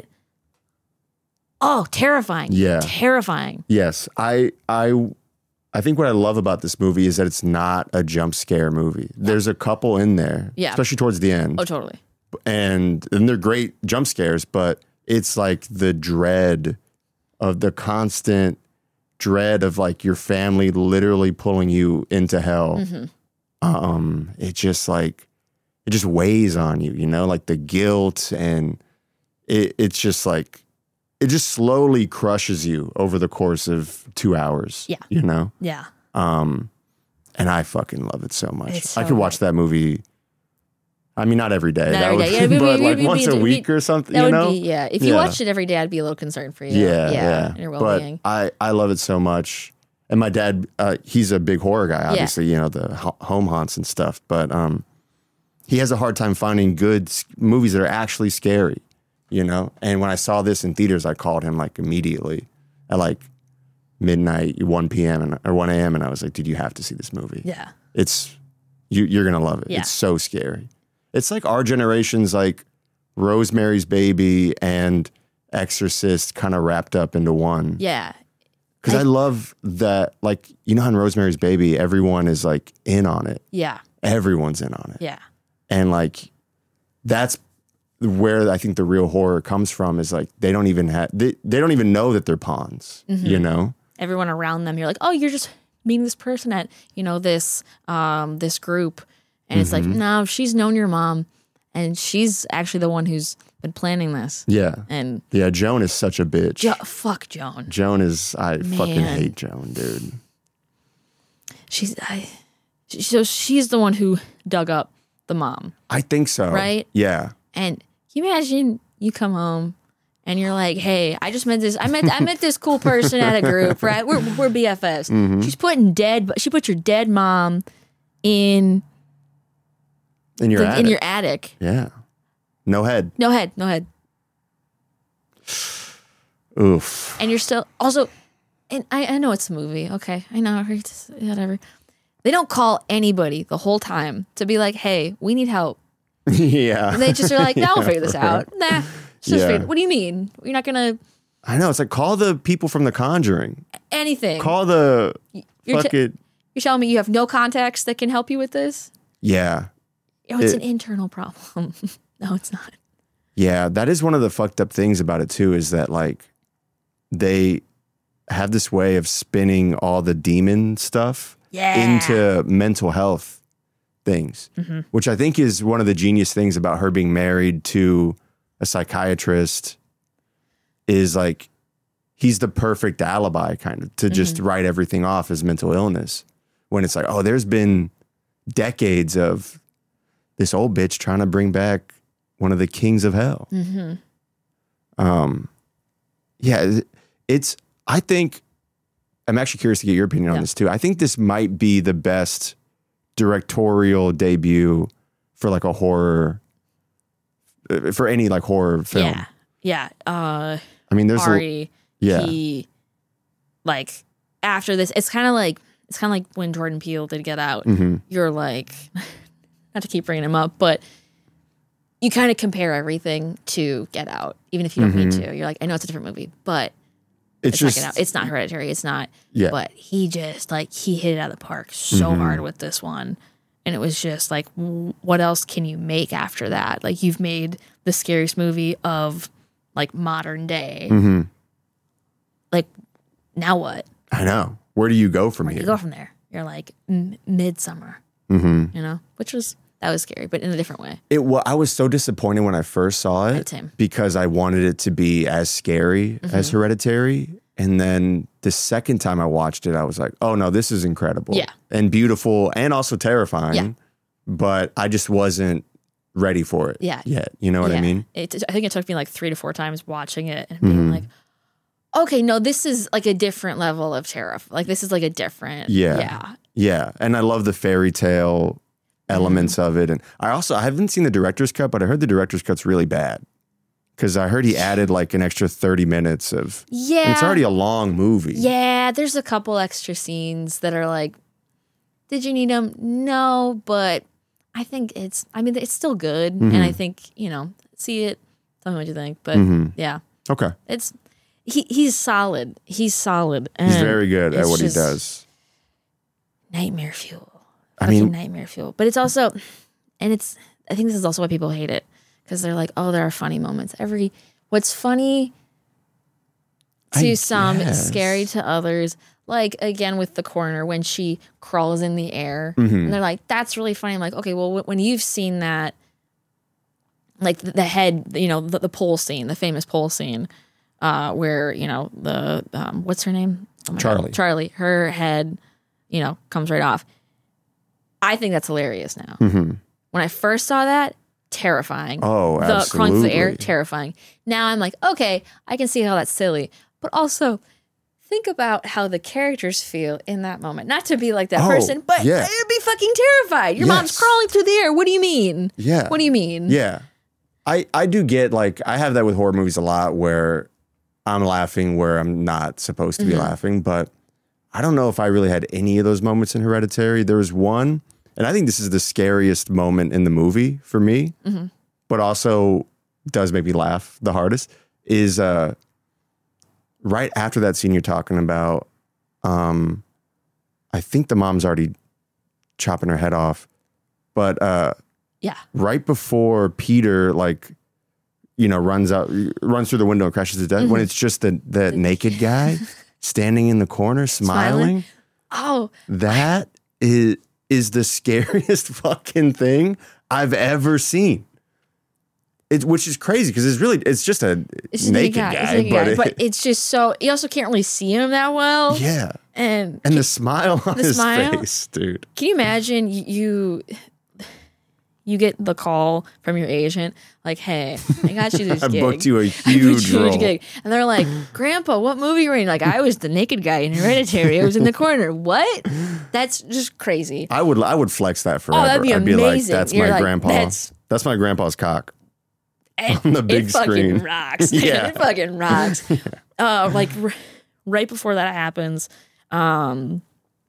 Speaker 4: Oh, terrifying.
Speaker 5: Yeah.
Speaker 4: Terrifying.
Speaker 5: Yes, I I I think what I love about this movie is that it's not a jump scare movie. There's a couple in there,
Speaker 4: Yeah.
Speaker 5: especially towards the end,
Speaker 4: Oh, totally.
Speaker 5: and and they're great jump scares, but it's like the dread of the constant dread of like your family literally pulling you into hell.
Speaker 4: Mm-hmm.
Speaker 5: Um, it just like it just weighs on you, you know, like the guilt and it it's just like. It just slowly crushes you over the course of two hours.
Speaker 4: Yeah.
Speaker 5: You know?
Speaker 4: Yeah.
Speaker 5: Um, and I fucking love it so much.
Speaker 4: It's
Speaker 5: I
Speaker 4: so
Speaker 5: could watch that movie. I mean, not every day.
Speaker 4: Not
Speaker 5: that
Speaker 4: every
Speaker 5: would,
Speaker 4: day. Yeah, it'd be-
Speaker 5: but
Speaker 4: it'd
Speaker 5: like
Speaker 4: be-
Speaker 5: once
Speaker 4: it'd
Speaker 5: a
Speaker 4: be-
Speaker 5: week or something,
Speaker 4: That
Speaker 5: you
Speaker 4: would
Speaker 5: know?
Speaker 4: be, yeah. If you
Speaker 5: Yeah.
Speaker 4: watched it every day, I'd be a little concerned for you.
Speaker 5: Yeah, yeah.
Speaker 4: And your well
Speaker 5: But
Speaker 4: being.
Speaker 5: I, I love it so much. And my dad, uh, he's a big horror guy, obviously, you know, the ho- home haunts and stuff. But um, he has a hard time finding good s- movies that are actually scary, you know? And when I saw this in theaters, I called him like immediately at like midnight, one p.m. and, or one a.m. And I was like, dude, you have to see this movie.
Speaker 4: Yeah.
Speaker 5: It's, you, you're going to love it.
Speaker 4: Yeah.
Speaker 5: It's so scary. It's like our generation's like Rosemary's Baby and Exorcist kind of wrapped up into one.
Speaker 4: Yeah.
Speaker 5: Because I, love that, like, you know how in Rosemary's Baby, everyone is like in on it.
Speaker 4: Yeah.
Speaker 5: Everyone's in on it.
Speaker 4: Yeah.
Speaker 5: And like, that's where I think the real horror comes from is like, they don't even have, they, they don't even know that they're pawns,
Speaker 4: Mm-hmm.
Speaker 5: you know?
Speaker 4: Everyone around them, you're like, oh, you're just meeting this person at, you know, this um this group. And it's like,
Speaker 5: Mm-hmm.
Speaker 4: no, she's known your mom. And she's actually the one who's been planning this.
Speaker 5: Yeah.
Speaker 4: And
Speaker 5: Yeah, Joan is such a bitch.
Speaker 4: jo- fuck Joan.
Speaker 5: Joan is, I fucking
Speaker 4: Man.
Speaker 5: hate Joan, dude.
Speaker 4: She's I she- so she's the one who dug up the mom.
Speaker 5: I think so.
Speaker 4: Right?
Speaker 5: Yeah.
Speaker 4: And can you imagine you come home and you're like, hey, I just met this I met I met this cool person at a group, right? We're we're B F Fs.
Speaker 5: Mm-hmm.
Speaker 4: She's putting dead she put your dead mom in
Speaker 5: In your
Speaker 4: the,
Speaker 5: attic.
Speaker 4: in your attic.
Speaker 5: Yeah. No head.
Speaker 4: No head, no head.
Speaker 5: Oof.
Speaker 4: And you're still also and I, I know it's a movie, okay. I know, it's- whatever. They don't call anybody the whole time to be like, hey, we need help.
Speaker 5: Yeah.
Speaker 4: And they just are like, no, I'll figure this out. Nah. Just
Speaker 5: Yeah.
Speaker 4: figure, what do you mean? You're not gonna
Speaker 5: I know. It's like, call the people from The Conjuring.
Speaker 4: anything.
Speaker 5: Call the
Speaker 4: You're
Speaker 5: fuck
Speaker 4: t-
Speaker 5: it.
Speaker 4: You're telling me you have no contacts that can help you with this?
Speaker 5: Yeah.
Speaker 4: Oh, it's
Speaker 5: It-
Speaker 4: an internal problem. No, it's not.
Speaker 5: Yeah. That is one of the fucked up things about it, too, is that, like, they have this way of spinning all the demon stuff
Speaker 4: Yeah.
Speaker 5: into mental health things,
Speaker 4: Mm-hmm.
Speaker 5: which I think is one of the genius things about her being married to a psychiatrist is like he's the perfect alibi kind of to just
Speaker 4: Mm-hmm.
Speaker 5: write everything off as mental illness. When it's like, oh, there's been decades of this old bitch trying to bring back one of the kings of hell.
Speaker 4: Mm-hmm.
Speaker 5: Um, yeah, it's, I think, I'm actually curious to get your opinion on
Speaker 4: Yeah.
Speaker 5: this too. I think this might be the best directorial debut for like a horror, uh, for any like horror film.
Speaker 4: Yeah. Yeah. Uh,
Speaker 5: I mean, there's, a,
Speaker 4: Ari,
Speaker 5: yeah,
Speaker 4: he, like, after this, it's kind of like, it's kind of like when Jordan Peele did Get Out.
Speaker 5: Mhm.
Speaker 4: You're like, not to keep bringing him up, but you kind of compare everything to Get Out, even if you don't
Speaker 5: Mm-hmm.
Speaker 4: need to. You're like, I know it's a different movie, but
Speaker 5: it's,
Speaker 4: it's
Speaker 5: just,
Speaker 4: not Get Out. It's not Hereditary. It's not.
Speaker 5: yeah,
Speaker 4: But he just, like, he hit it out of the park so
Speaker 5: Mm-hmm.
Speaker 4: hard with this one. And it was just like, w- what else can you make after that? Like, you've made the scariest movie of, like, modern day.
Speaker 5: hmm
Speaker 4: Like, now what?
Speaker 5: I know. Where do you go from
Speaker 4: Where do
Speaker 5: here?
Speaker 4: you go from there? You're like, m- Midsummer,
Speaker 5: hmm
Speaker 4: you know? Which was, that was scary, but in a different way.
Speaker 5: It. Well, I was so disappointed when I first saw it
Speaker 4: Same.
Speaker 5: because I wanted it to be as scary
Speaker 4: Mm-hmm.
Speaker 5: as Hereditary, and then the second time I watched it, I was like, "Oh no, this is incredible,
Speaker 4: Yeah.
Speaker 5: and beautiful, and also terrifying."
Speaker 4: Yeah.
Speaker 5: But I just wasn't ready for it.
Speaker 4: Yeah.
Speaker 5: yet. You know what I
Speaker 4: Yeah.
Speaker 5: mean?
Speaker 4: It, I think it took me like three to four times watching it and
Speaker 5: Mm-hmm.
Speaker 4: being like, okay, no, this is like a different level of terror. Like, this is like a different.
Speaker 5: Yeah.
Speaker 4: Yeah.
Speaker 5: Yeah, and I love the fairy tale elements
Speaker 4: Mm-hmm.
Speaker 5: of it, and I also I haven't seen the director's cut, but I heard the director's cut's really bad because I heard he added like an extra thirty minutes of.
Speaker 4: Yeah.
Speaker 5: And it's already a long movie.
Speaker 4: Yeah. There's a couple extra scenes that are like, did you need them? No, but I think it's, I mean, it's still good.
Speaker 5: Mm-hmm.
Speaker 4: And I think, you know, see it, tell me what you think. But
Speaker 5: Mhm.
Speaker 4: yeah,
Speaker 5: Okay.
Speaker 4: it's, he he's solid. He's solid. And
Speaker 5: He's very good at
Speaker 4: it's
Speaker 5: what he
Speaker 4: just
Speaker 5: does.
Speaker 4: Nightmare fuel.
Speaker 5: I
Speaker 4: Fucking
Speaker 5: mean-
Speaker 4: nightmare fuel. But it's also, and it's, I think this is also why people hate it. Because they're like, oh, there are funny moments. Every, what's funny to
Speaker 5: I
Speaker 4: some,
Speaker 5: guess.
Speaker 4: scary to others. Like, again, with the coroner, when she crawls in the air.
Speaker 5: Mm-hmm.
Speaker 4: And they're like, that's really funny. I'm like, okay, well, wh- when you've seen that, like the, the head, you know, the, the pole scene, the famous pole scene, uh, where, you know, the, um, what's her name? Oh my God.
Speaker 5: Charlie.
Speaker 4: Charlie, her head, you know, comes right off. I think that's hilarious now.
Speaker 5: Mm-hmm.
Speaker 4: When I first saw that, terrifying.
Speaker 5: Oh,
Speaker 4: the crawling through the air,
Speaker 5: absolutely.
Speaker 4: terrifying. Now I'm like, okay, I can see how that's silly. But also, think about how the characters feel in that moment. Not to be like that
Speaker 5: Oh,
Speaker 4: person, but
Speaker 5: yeah.
Speaker 4: I'd be fucking terrified. Your mom's
Speaker 5: Yes.
Speaker 4: crawling through the air. What do you mean?
Speaker 5: Yeah.
Speaker 4: What do you mean?
Speaker 5: Yeah. I, I do get like, I have that with horror movies a lot where I'm laughing where I'm not supposed to be
Speaker 4: Mm-hmm.
Speaker 5: laughing, but I don't know if I really had any of those moments in Hereditary. There was one, and I think this is the scariest moment in the movie for me,
Speaker 4: Mm-hmm.
Speaker 5: but also does make me laugh the hardest, is uh, right after that scene you're talking about. Um, I think the mom's already chopping her head off, but uh,
Speaker 4: Yeah.
Speaker 5: right before Peter, like, you know, runs out, runs through the window and crashes to death,
Speaker 4: Mm-hmm.
Speaker 5: when it's just the, the naked guy standing in the corner smiling,
Speaker 4: Smiling. Oh,
Speaker 5: that is, is the scariest fucking thing I've ever seen. It, which is crazy because it's really, it's just a
Speaker 4: it's just a
Speaker 5: naked
Speaker 4: guy.
Speaker 5: guy.
Speaker 4: It's a naked
Speaker 5: but,
Speaker 4: guy.
Speaker 5: it-
Speaker 4: But it's just so, you also can't really see him that well.
Speaker 5: yeah.
Speaker 4: And
Speaker 5: And the smile on
Speaker 4: The
Speaker 5: his
Speaker 4: smile?
Speaker 5: face, dude.
Speaker 4: can you imagine you, you you get the call from your agent like, hey, I got you this
Speaker 5: I
Speaker 4: gig.
Speaker 5: booked you a
Speaker 4: I booked
Speaker 5: huge
Speaker 4: you a
Speaker 5: role.
Speaker 4: gig. And they're like, Grandpa, what movie were you in? Like, I was the naked guy in Hereditary. I was in the corner. What? That's just crazy.
Speaker 5: I would I would flex that forever.
Speaker 4: Oh, that'd be
Speaker 5: I'd be like,
Speaker 4: amazing.
Speaker 5: that's
Speaker 4: You're
Speaker 5: my
Speaker 4: like,
Speaker 5: grandpa.
Speaker 4: that's-
Speaker 5: That's my grandpa's cock.
Speaker 4: And
Speaker 5: on the big
Speaker 4: it fucking
Speaker 5: screen.
Speaker 4: rocks.
Speaker 5: Yeah.
Speaker 4: It fucking rocks. uh, like r- right before that happens, um,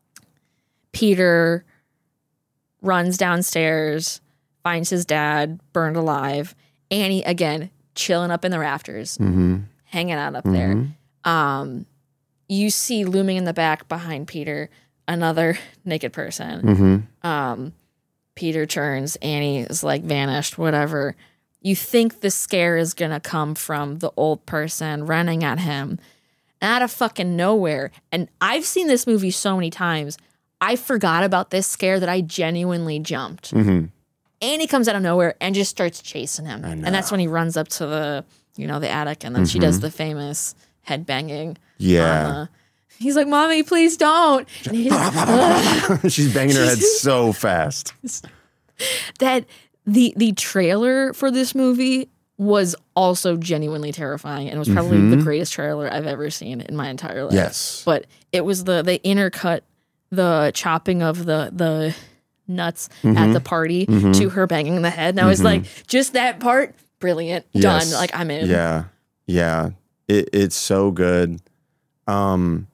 Speaker 4: Peter runs downstairs, finds his dad burned alive. Annie, again, chilling up in the rafters,
Speaker 5: Mm-hmm.
Speaker 4: hanging out up there. Um, you see looming in the back behind Peter another naked person.
Speaker 5: Mm-hmm.
Speaker 4: Um, Peter turns, Annie is like vanished, whatever. You think the scare is gonna come from the old person running at him out of fucking nowhere. And I've seen this movie so many times. I forgot about this scare that I genuinely jumped.
Speaker 5: Mm-hmm.
Speaker 4: Annie comes out of nowhere and just starts chasing him. And that's when he runs up to the, you know, the attic, and then she does the famous head banging.
Speaker 5: Yeah.
Speaker 4: On the, he's like, "Mommy, please don't." And he's like,
Speaker 5: She's banging her head so fast.
Speaker 4: that the the trailer for this movie was also genuinely terrifying, and it was probably
Speaker 5: Mm-hmm.
Speaker 4: the greatest trailer I've ever seen in my entire life.
Speaker 5: Yes.
Speaker 4: But it was the they intercut the chopping of the the nuts
Speaker 5: Mm-hmm.
Speaker 4: at the party to her banging the head, and I was like, just that part, brilliant, done.
Speaker 5: Yes.
Speaker 4: Like I'm in.
Speaker 5: Yeah. Yeah. It, it's so good. Um,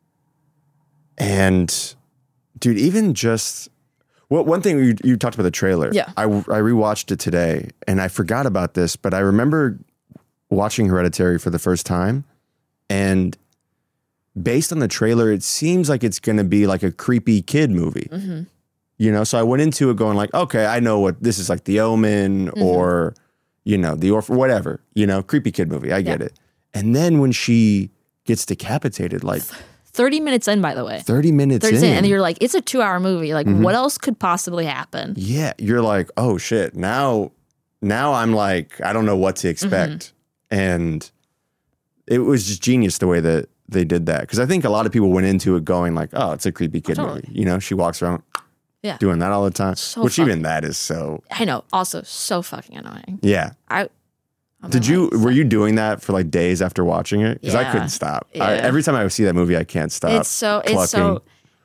Speaker 5: and dude, even just well, one thing you, you talked about the trailer.
Speaker 4: Yeah.
Speaker 5: I, I rewatched it today and I forgot about this, but I remember watching Hereditary for the first time, and based on the trailer, it seems like it's going to be like a creepy kid movie.
Speaker 4: Mm-hmm.
Speaker 5: You know, so I went into it going like, okay, I know what this is, like The Omen
Speaker 4: Mm-hmm.
Speaker 5: or, you know, The Orphan, whatever, you know, creepy kid movie. I get
Speaker 4: Yeah.
Speaker 5: it. And then when she gets decapitated, like
Speaker 4: thirty minutes in, by the way.
Speaker 5: thirty minutes
Speaker 4: thirty
Speaker 5: in,
Speaker 4: minutes in, and you're like, it's a two hour movie. Like,
Speaker 5: Mm-hmm.
Speaker 4: what else could possibly happen?
Speaker 5: yeah, you're like, oh shit. Now, now I'm like, I don't know what to expect.
Speaker 4: Mm-hmm.
Speaker 5: And it was just genius the way that they did that. Cause I think a lot of people went into it going like, oh, it's a creepy kid
Speaker 4: totally.
Speaker 5: movie. You know, she walks around
Speaker 4: Yeah.
Speaker 5: doing that all the time,
Speaker 4: So
Speaker 5: which
Speaker 4: fucking-
Speaker 5: even that is so,
Speaker 4: I know. Also, so fucking annoying.
Speaker 5: yeah.
Speaker 4: I I'm
Speaker 5: Did you,
Speaker 4: like,
Speaker 5: were you doing that for like days after watching it? Cause I
Speaker 4: Yeah.
Speaker 5: couldn't stop. I,
Speaker 4: Yeah.
Speaker 5: every time I see that movie, I can't stop.
Speaker 4: It's so. It's so.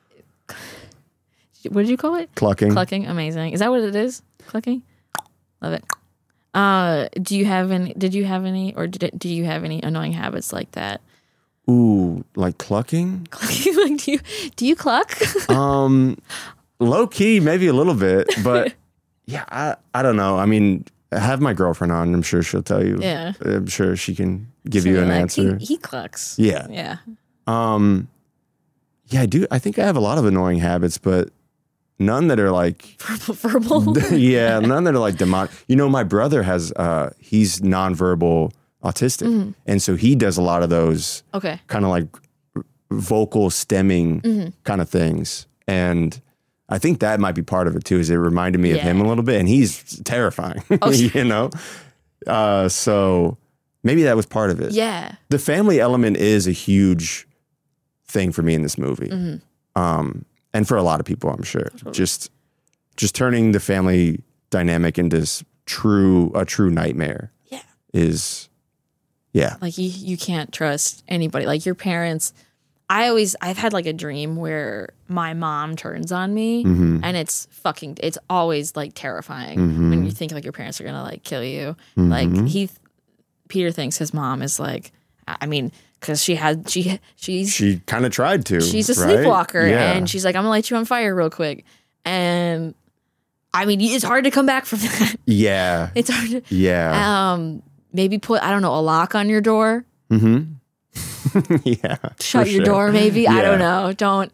Speaker 4: What did you call it?
Speaker 5: clucking.
Speaker 4: Clucking. Amazing. Is that what it is? Clucking. Love it. Uh, do you have any? Did you have any, or did it, do you have any annoying habits like that?
Speaker 5: Ooh, like clucking?
Speaker 4: Clucking. Like, do you do you cluck?
Speaker 5: Um, low key, maybe a little bit, but yeah, I, I don't know. I mean, have my girlfriend on. I'm sure she'll tell you.
Speaker 4: Yeah.
Speaker 5: I'm sure she can give
Speaker 4: So
Speaker 5: you
Speaker 4: you're
Speaker 5: an
Speaker 4: like,
Speaker 5: answer.
Speaker 4: He, he clucks.
Speaker 5: Yeah.
Speaker 4: Yeah.
Speaker 5: Um, yeah, I do. I think I have a lot of annoying habits, but none that are like,
Speaker 4: Verbal. Verbal.
Speaker 5: yeah, none that are like demonic. You know, my brother has, uh, he's nonverbal autistic.
Speaker 4: Mm-hmm.
Speaker 5: And so he does a lot of those
Speaker 4: Okay.
Speaker 5: kind of like vocal stemming
Speaker 4: Mm-hmm.
Speaker 5: kind of things. And I think that might be part of it too, is it reminded me of him
Speaker 4: Yeah.
Speaker 5: a little bit, and he's terrifying,
Speaker 4: Oh,
Speaker 5: you know? Uh, so maybe that was part of it.
Speaker 4: Yeah.
Speaker 5: The family element is a huge thing for me in this movie.
Speaker 4: Mm-hmm.
Speaker 5: Um, and for a lot of people, I'm sure. Just just turning the family dynamic into s- true a true nightmare
Speaker 4: Yeah.
Speaker 5: is yeah.
Speaker 4: Like you, you can't trust anybody. Like your parents. I always, I've had like a dream where my mom turns on me,
Speaker 5: Mm-hmm.
Speaker 4: and it's fucking, it's always like terrifying when you think like your parents are gonna like kill you.
Speaker 5: Mm-hmm.
Speaker 4: Like he, Peter thinks his mom is like, I mean, because she had, she, she's,
Speaker 5: She kind of tried to.
Speaker 4: she's a
Speaker 5: right?
Speaker 4: sleepwalker,
Speaker 5: Yeah.
Speaker 4: and she's like, I'm gonna light you on fire real quick, and I mean, it's hard to come back from that.
Speaker 5: yeah.
Speaker 4: It's hard to,
Speaker 5: Yeah.
Speaker 4: um, maybe put, I don't know, a lock on your door.
Speaker 5: Mm-hmm. yeah.
Speaker 4: Shut
Speaker 5: for
Speaker 4: your
Speaker 5: sure.
Speaker 4: door, maybe. I
Speaker 5: Yeah.
Speaker 4: don't know. Don't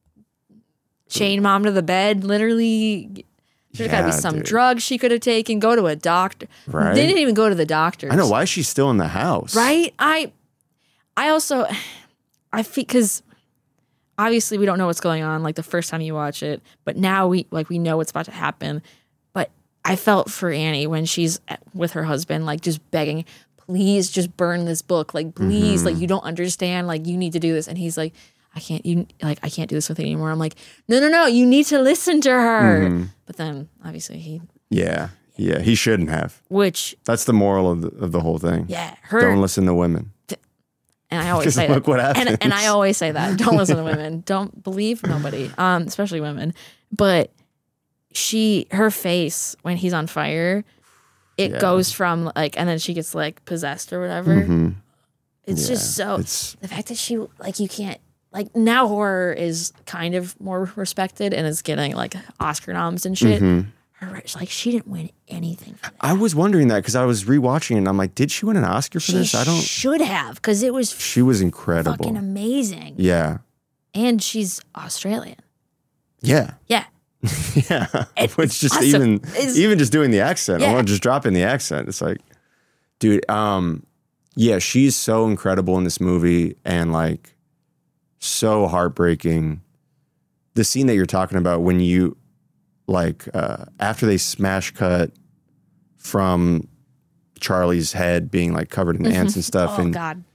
Speaker 4: chain mom to the bed. Literally, there's got to be
Speaker 5: Yeah,
Speaker 4: some
Speaker 5: dude.
Speaker 4: drugs she could have taken. Go to a doctor.
Speaker 5: Right.
Speaker 4: They didn't even go to the doctor.
Speaker 5: I know. Why is she still in the house?
Speaker 4: Right? I, I also, I feel because obviously we don't know what's going on. Like the first time you watch it, but now we like we know what's about to happen. But I felt for Annie when she's at- with her husband, like just begging, please just burn this book. Like, please,
Speaker 5: Mm-hmm.
Speaker 4: like you don't understand. Like you need to do this. And he's like, I can't. You like I can't do this with you anymore. I'm like, no, no, no. You need to listen to her.
Speaker 5: Mm-hmm.
Speaker 4: But then obviously he,
Speaker 5: Yeah. Yeah. He shouldn't have.
Speaker 4: which
Speaker 5: That's the moral of the, of the whole thing.
Speaker 4: yeah, her.
Speaker 5: Don't listen to women.
Speaker 4: And I always
Speaker 5: 'Cause
Speaker 4: say
Speaker 5: look
Speaker 4: that.
Speaker 5: what
Speaker 4: And, and
Speaker 5: happens.
Speaker 4: I always say that. Don't listen to women. Don't believe nobody, um, especially women. But she, her face when he's on fire, it
Speaker 5: Yeah.
Speaker 4: goes from like, and then she gets like possessed or whatever.
Speaker 5: Mhm.
Speaker 4: It's
Speaker 5: Yeah.
Speaker 4: just so,
Speaker 5: It's
Speaker 4: the fact that she, like, you can't, like, now horror is kind of more respected and is getting like Oscar noms and shit.
Speaker 5: Mhm.
Speaker 4: Her, like, she didn't win anything for that.
Speaker 5: I was wondering that because I was rewatching it and I'm like, did she win an Oscar for
Speaker 4: She
Speaker 5: this? I don't.
Speaker 4: should have, because it was
Speaker 5: She was incredible.
Speaker 4: fucking amazing.
Speaker 5: Yeah.
Speaker 4: And she's Australian.
Speaker 5: Yeah.
Speaker 4: Yeah.
Speaker 5: Yeah. Which just
Speaker 4: awesome.
Speaker 5: even
Speaker 4: It's-
Speaker 5: even just doing the accent. I
Speaker 4: Yeah.
Speaker 5: want to just drop in the accent. It's like, dude, um, yeah, she's so incredible in this movie and like so heartbreaking. The scene that you're talking about when you like uh after they smash cut from Charlie's head being like covered in ants and stuff
Speaker 4: Oh,
Speaker 5: and
Speaker 4: God.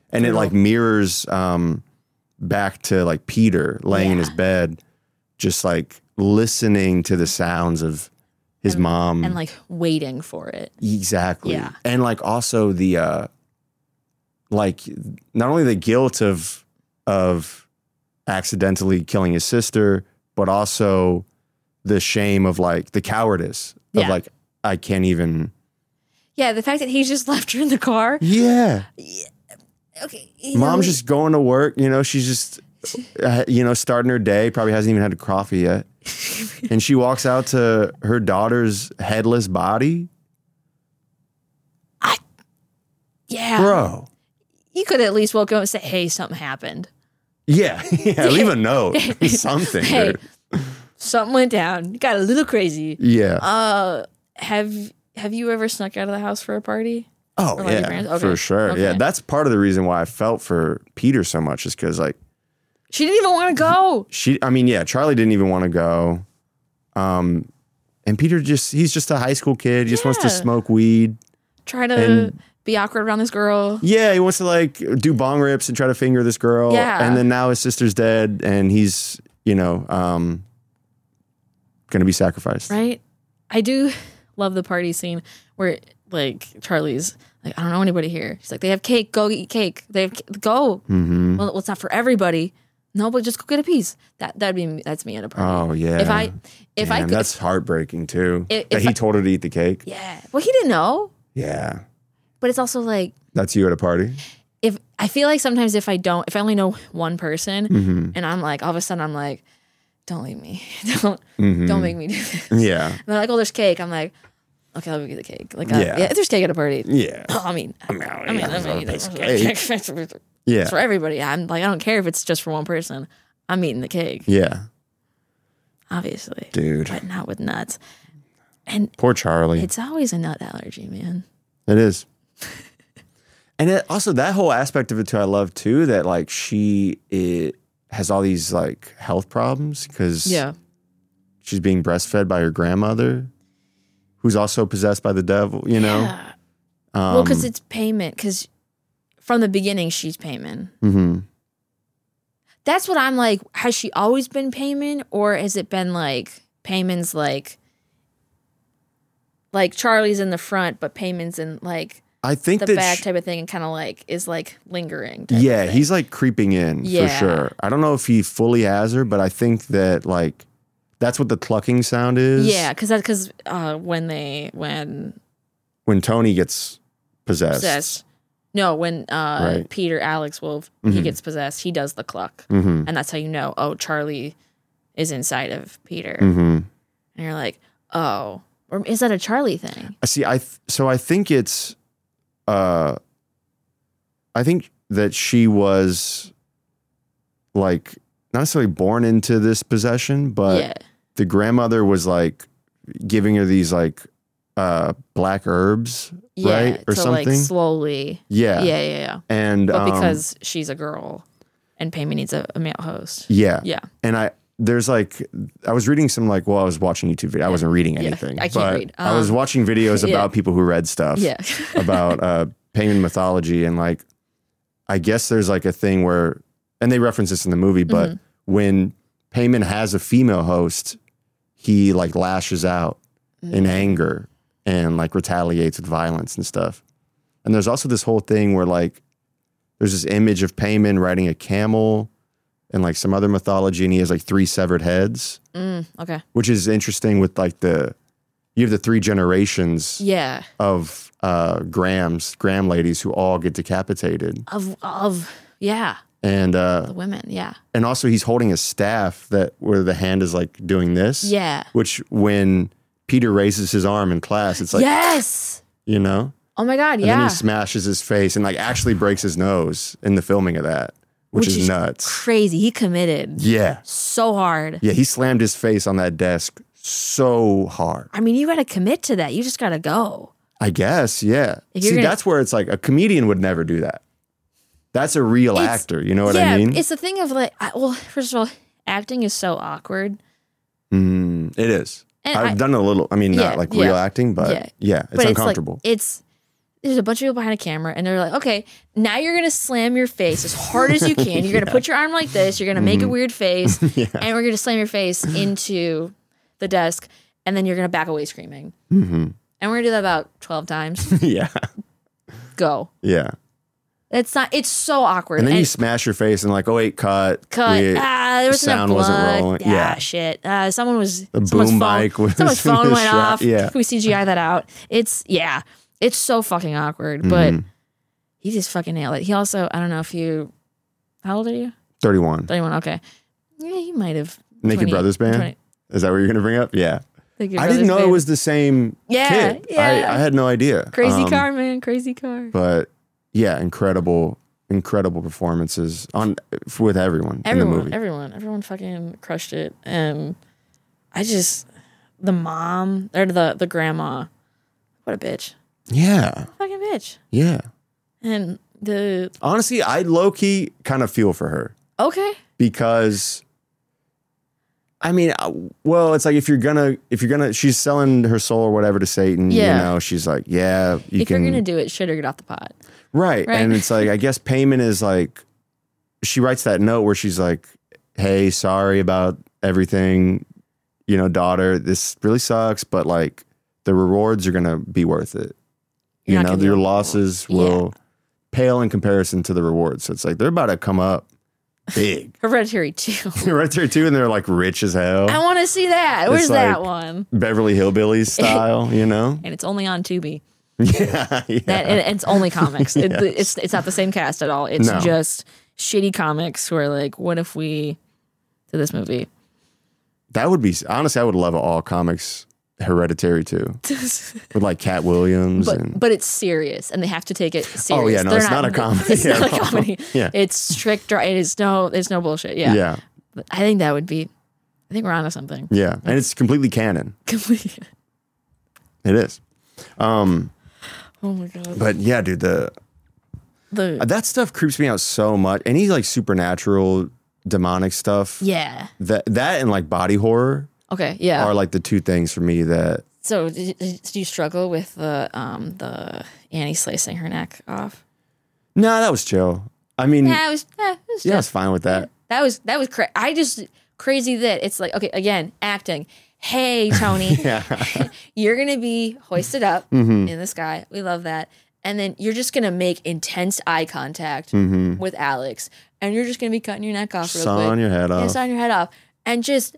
Speaker 5: And it
Speaker 4: Brutal.
Speaker 5: like mirrors um, back to like Peter laying in
Speaker 4: Yeah.
Speaker 5: his bed, just like listening to the sounds of his
Speaker 4: And-
Speaker 5: mom.
Speaker 4: and like waiting for it.
Speaker 5: Exactly.
Speaker 4: Yeah.
Speaker 5: And like also the uh like not only the guilt of of accidentally killing his sister, but also the shame of like the cowardice of
Speaker 4: Yeah.
Speaker 5: like I can't even
Speaker 4: Yeah, the fact that he just left her in the car.
Speaker 5: Yeah.
Speaker 4: Okay, you
Speaker 5: Mom's
Speaker 4: know,
Speaker 5: just going to work, you know, she's just uh, you know, starting her day, probably hasn't even had a coffee yet. And she walks out to her daughter's headless body.
Speaker 4: yeah,
Speaker 5: Bro.
Speaker 4: you could at least woke up and say, "Hey, something happened.
Speaker 5: Yeah. Yeah. Leave a note. Something.
Speaker 4: Hey,
Speaker 5: dude.
Speaker 4: something went down. Got a little crazy."
Speaker 5: Yeah.
Speaker 4: Uh, have have you ever snuck out of the house for a party?
Speaker 5: Oh,
Speaker 4: Or like your
Speaker 5: yeah,
Speaker 4: parents? Okay.
Speaker 5: for sure. Yeah,
Speaker 4: Okay.
Speaker 5: that's part of the reason why I felt for Peter so much is because, like,
Speaker 4: She didn't even want to go.
Speaker 5: she, I mean, yeah, Charlie didn't even want to go. Um, and Peter just, he's just a high school kid. He just wants to
Speaker 4: Yeah.
Speaker 5: smoke weed.
Speaker 4: Try to
Speaker 5: And-
Speaker 4: be awkward around this girl.
Speaker 5: Yeah, he wants to, like, do bong rips and try to finger this girl.
Speaker 4: Yeah.
Speaker 5: And then now his sister's dead and he's, you know, um, going to be sacrificed.
Speaker 4: Right? I do love the party scene where like Charlie's like, I don't know anybody here. She's like, they have cake. Go eat cake. They have ca- go.
Speaker 5: Mm-hmm.
Speaker 4: Well, it's not for everybody. No, but just go get a piece. That that'd be that's me at a party.
Speaker 5: Oh, yeah.
Speaker 4: If I if I
Speaker 5: Damn,
Speaker 4: could,
Speaker 5: that's heartbreaking, too.
Speaker 4: If-
Speaker 5: that
Speaker 4: if
Speaker 5: he
Speaker 4: I-
Speaker 5: told her to eat the cake.
Speaker 4: yeah. Well, he didn't know,
Speaker 5: Yeah.
Speaker 4: but it's also like
Speaker 5: That's you at a party?
Speaker 4: if I feel like sometimes if I don't, if I only know one person,
Speaker 5: Mm-hmm.
Speaker 4: and I'm like all of a sudden I'm like, don't leave me, don't
Speaker 5: Mm-hmm.
Speaker 4: don't make me do this.
Speaker 5: Yeah.
Speaker 4: And they're like, oh, there's cake. I'm like, okay, let me get the cake. Like, uh,
Speaker 5: Yeah.
Speaker 4: yeah, there's cake at a party.
Speaker 5: Yeah.
Speaker 4: Oh, I mean, I mean, I mean, I mean
Speaker 5: piece
Speaker 4: it's
Speaker 5: of cake. Yeah.
Speaker 4: it's for everybody. I'm like, I don't care if it's just for one person. I'm eating the cake,
Speaker 5: Yeah.
Speaker 4: obviously,
Speaker 5: Dude.
Speaker 4: but not with nuts. And
Speaker 5: Poor Charlie.
Speaker 4: it's always a nut allergy, man.
Speaker 5: It is. And it, also that whole aspect of it too, I love too, that like she it has all these like health problems because
Speaker 4: Yeah,
Speaker 5: she's being breastfed by her grandmother, who's also possessed by the devil, you know?
Speaker 4: yeah.
Speaker 5: Um,
Speaker 4: Well, because it's payment. Because from the beginning, she's payment.
Speaker 5: mhm.
Speaker 4: That's what I'm like. Has she always been payment, or has it been like payment's like like Charlie's in the front, but payment's in like
Speaker 5: I think
Speaker 4: the
Speaker 5: that
Speaker 4: back
Speaker 5: sh-
Speaker 4: type of thing, and kind of like is like lingering. Type
Speaker 5: yeah,
Speaker 4: of thing.
Speaker 5: he's like creeping in
Speaker 4: Yeah.
Speaker 5: for sure. I don't know if he fully has her, but I think that like that's what the clucking sound is.
Speaker 4: yeah, because that because uh, when they when
Speaker 5: When Tony gets possessed.
Speaker 4: possessed. No, when uh,
Speaker 5: Right.
Speaker 4: Peter Alex Wolf he gets possessed, he does the cluck,
Speaker 5: Mm-hmm.
Speaker 4: and that's how you know. Oh, Charlie is inside of Peter,
Speaker 5: Mm-hmm.
Speaker 4: and you're like, oh, or is that a Charlie thing?
Speaker 5: I see. I th- so I think it's, uh, I think that she was, like, not necessarily born into this possession, but
Speaker 4: yeah,
Speaker 5: the grandmother was like giving her these like, uh, black herbs,
Speaker 4: yeah,
Speaker 5: right, or
Speaker 4: to
Speaker 5: something.
Speaker 4: like slowly,
Speaker 5: yeah.
Speaker 4: yeah, yeah, yeah.
Speaker 5: And
Speaker 4: But
Speaker 5: um,
Speaker 4: because she's a girl, and Payment needs a, a male host.
Speaker 5: yeah,
Speaker 4: Yeah,
Speaker 5: and I. There's like, I was reading some like, well, I was watching YouTube videos. I wasn't reading
Speaker 4: Yeah,
Speaker 5: anything.
Speaker 4: I can't
Speaker 5: but
Speaker 4: read.
Speaker 5: I was
Speaker 4: Um,
Speaker 5: watching videos
Speaker 4: yeah.
Speaker 5: about people who read stuff.
Speaker 4: yeah,
Speaker 5: about uh, pagan mythology, and like, I guess there's like a thing where, and they reference this in the movie, but
Speaker 4: Mm-hmm.
Speaker 5: when Payman has a female host, he like lashes out
Speaker 4: Mm-hmm.
Speaker 5: in anger and like retaliates with violence and stuff. And there's also this whole thing where like, there's this image of Payman riding a camel and like some other mythology, and he has like three severed heads,
Speaker 4: Mm, okay,
Speaker 5: which is interesting with like the, you have the three generations
Speaker 4: yeah,
Speaker 5: of uh, Grahams, Graham ladies who all get decapitated.
Speaker 4: of of yeah,
Speaker 5: And uh,
Speaker 4: the women, yeah,
Speaker 5: and also he's holding a staff that where the hand is like doing this.
Speaker 4: yeah,
Speaker 5: Which when Peter raises his arm in class, it's like,
Speaker 4: yes.
Speaker 5: you know?
Speaker 4: Oh my god,
Speaker 5: And then
Speaker 4: yeah.
Speaker 5: he smashes his face and like actually breaks his nose in the filming of that, which,
Speaker 4: Which
Speaker 5: is,
Speaker 4: is
Speaker 5: nuts.
Speaker 4: Crazy. He committed
Speaker 5: Yeah.
Speaker 4: so hard.
Speaker 5: Yeah, he slammed his face on that desk so hard.
Speaker 4: I mean, you got to commit to that. You just got to go.
Speaker 5: I guess, yeah.
Speaker 4: If
Speaker 5: See,
Speaker 4: you're gonna-
Speaker 5: that's where it's like a comedian would never do that. That's a real
Speaker 4: It's-
Speaker 5: actor. You know what
Speaker 4: yeah,
Speaker 5: I mean?
Speaker 4: it's the thing of like, I, well, first of all, acting is so awkward.
Speaker 5: Mm, it is.
Speaker 4: And
Speaker 5: I've
Speaker 4: I-
Speaker 5: done a little, I mean,
Speaker 4: Yeah,
Speaker 5: not like
Speaker 4: yeah,
Speaker 5: real acting, but
Speaker 4: yeah.
Speaker 5: yeah, it's
Speaker 4: but
Speaker 5: uncomfortable.
Speaker 4: It's, like, it's there's a bunch of people behind a camera and they're like, okay, now you're going to slam your face as hard as you can. You're going to put your arm like this. You're going to make
Speaker 5: Mm-hmm.
Speaker 4: a weird face
Speaker 5: Yeah.
Speaker 4: and we're going to slam your face into the desk and then you're going to back away screaming.
Speaker 5: Mm-hmm.
Speaker 4: And we're going to do that about twelve times.
Speaker 5: Yeah.
Speaker 4: Go.
Speaker 5: Yeah.
Speaker 4: It's not, it's so awkward.
Speaker 5: And then
Speaker 4: and
Speaker 5: you smash your face and like, oh wait, cut.
Speaker 4: cut.
Speaker 5: We-
Speaker 4: ah, there was
Speaker 5: the
Speaker 4: enough
Speaker 5: sound wasn't
Speaker 4: blood.
Speaker 5: rolling.
Speaker 4: Ah,
Speaker 5: Yeah.
Speaker 4: shit. Uh, someone was,
Speaker 5: The
Speaker 4: someone's
Speaker 5: boom
Speaker 4: phone,
Speaker 5: mic was
Speaker 4: someone's
Speaker 5: in
Speaker 4: phone
Speaker 5: the
Speaker 4: went
Speaker 5: shot.
Speaker 4: off.
Speaker 5: Yeah.
Speaker 4: We C G I that out. It's, yeah, it's so fucking awkward, but
Speaker 5: Mhm.
Speaker 4: he just fucking nailed it. He also, I don't know if you, how old are you?
Speaker 5: thirty-one.
Speaker 4: thirty-one, okay. Yeah, you might have.
Speaker 5: Naked
Speaker 4: twenty
Speaker 5: Brothers Band?
Speaker 4: twenty
Speaker 5: Is that what you're going to bring up? Yeah.
Speaker 4: Naked
Speaker 5: I
Speaker 4: Brothers
Speaker 5: didn't know it
Speaker 4: Band.
Speaker 5: was the same
Speaker 4: Yeah,
Speaker 5: kid.
Speaker 4: yeah.
Speaker 5: I, I had no idea.
Speaker 4: Crazy
Speaker 5: Um,
Speaker 4: car, man. Crazy car.
Speaker 5: But yeah, incredible, incredible performances on with everyone in the
Speaker 4: Everyone,
Speaker 5: movie.
Speaker 4: everyone, everyone fucking crushed it. And I just, the mom, or the, the grandma, what a bitch.
Speaker 5: Yeah.
Speaker 4: Fucking bitch.
Speaker 5: Yeah.
Speaker 4: And the,
Speaker 5: Honestly, I low key kind of feel for her
Speaker 4: okay.
Speaker 5: because I mean, uh, well, it's like if you're gonna, if you're gonna, she's selling her soul or whatever to Satan,
Speaker 4: Yeah.
Speaker 5: you know, she's like, yeah, you
Speaker 4: If
Speaker 5: can,
Speaker 4: you're going to do it, shit or get off the pot.
Speaker 5: right.
Speaker 4: Right.
Speaker 5: And it's like, I guess payment is like, she writes that note where she's like, hey, sorry about everything, you know, daughter, this really sucks, but like the rewards are gonna be worth it.
Speaker 4: You're
Speaker 5: you
Speaker 4: not
Speaker 5: know,
Speaker 4: gonna
Speaker 5: your
Speaker 4: be-
Speaker 5: losses
Speaker 4: Yeah.
Speaker 5: will pale in comparison to the rewards. So it's like they're about to come up big.
Speaker 4: Hereditary too.
Speaker 5: right there too, and they're like rich as hell.
Speaker 4: I want to see that. Where's
Speaker 5: It's
Speaker 4: that
Speaker 5: like-
Speaker 4: one?
Speaker 5: Beverly Hillbillies style, you know?
Speaker 4: And it's only on Tubi.
Speaker 5: Yeah, yeah.
Speaker 4: That and it's only comics. It,
Speaker 5: Yes.
Speaker 4: it's it's not the same cast at all. It's
Speaker 5: No.
Speaker 4: just shitty comics. Where like, what if we did this movie?
Speaker 5: That would be honestly, I would love all comics Hereditary too, with like Cat Williams
Speaker 4: But
Speaker 5: and
Speaker 4: but it's serious, and they have to take it serious.
Speaker 5: Oh, yeah, no,
Speaker 4: They're
Speaker 5: it's not a comedy
Speaker 4: It's not
Speaker 5: at
Speaker 4: a
Speaker 5: all.
Speaker 4: comedy.
Speaker 5: Yeah.
Speaker 4: It's strict. It is no. There's no bullshit. Yeah.
Speaker 5: yeah,
Speaker 4: But I think that would be. I think we're onto something.
Speaker 5: yeah, and it's completely canon.
Speaker 4: Completely.
Speaker 5: It is. Um,
Speaker 4: Oh my god.
Speaker 5: but yeah, dude, the
Speaker 4: The
Speaker 5: that stuff creeps me out so much. Any like supernatural, demonic stuff.
Speaker 4: yeah.
Speaker 5: That that and like body horror
Speaker 4: Okay. Yeah.
Speaker 5: are like the two things for me that
Speaker 4: So did, did you struggle with the um the Annie slicing her neck off?
Speaker 5: no, that was chill. I mean,
Speaker 4: Yeah,
Speaker 5: yeah,
Speaker 4: it was. Yeah, it was
Speaker 5: I was
Speaker 4: just,
Speaker 5: fine with that.
Speaker 4: that was that was cra- I just crazy that it's like okay again acting. Hey Tony,
Speaker 5: Yeah,
Speaker 4: you're gonna be hoisted up
Speaker 5: Mm-hmm.
Speaker 4: in the sky. We love that. And then you're just gonna make intense eye contact
Speaker 5: Mm-hmm.
Speaker 4: with Alex, and you're just gonna be cutting your neck off real
Speaker 5: saw
Speaker 4: quick.
Speaker 5: on your head
Speaker 4: Yeah,
Speaker 5: off.
Speaker 4: saw on your head off, and just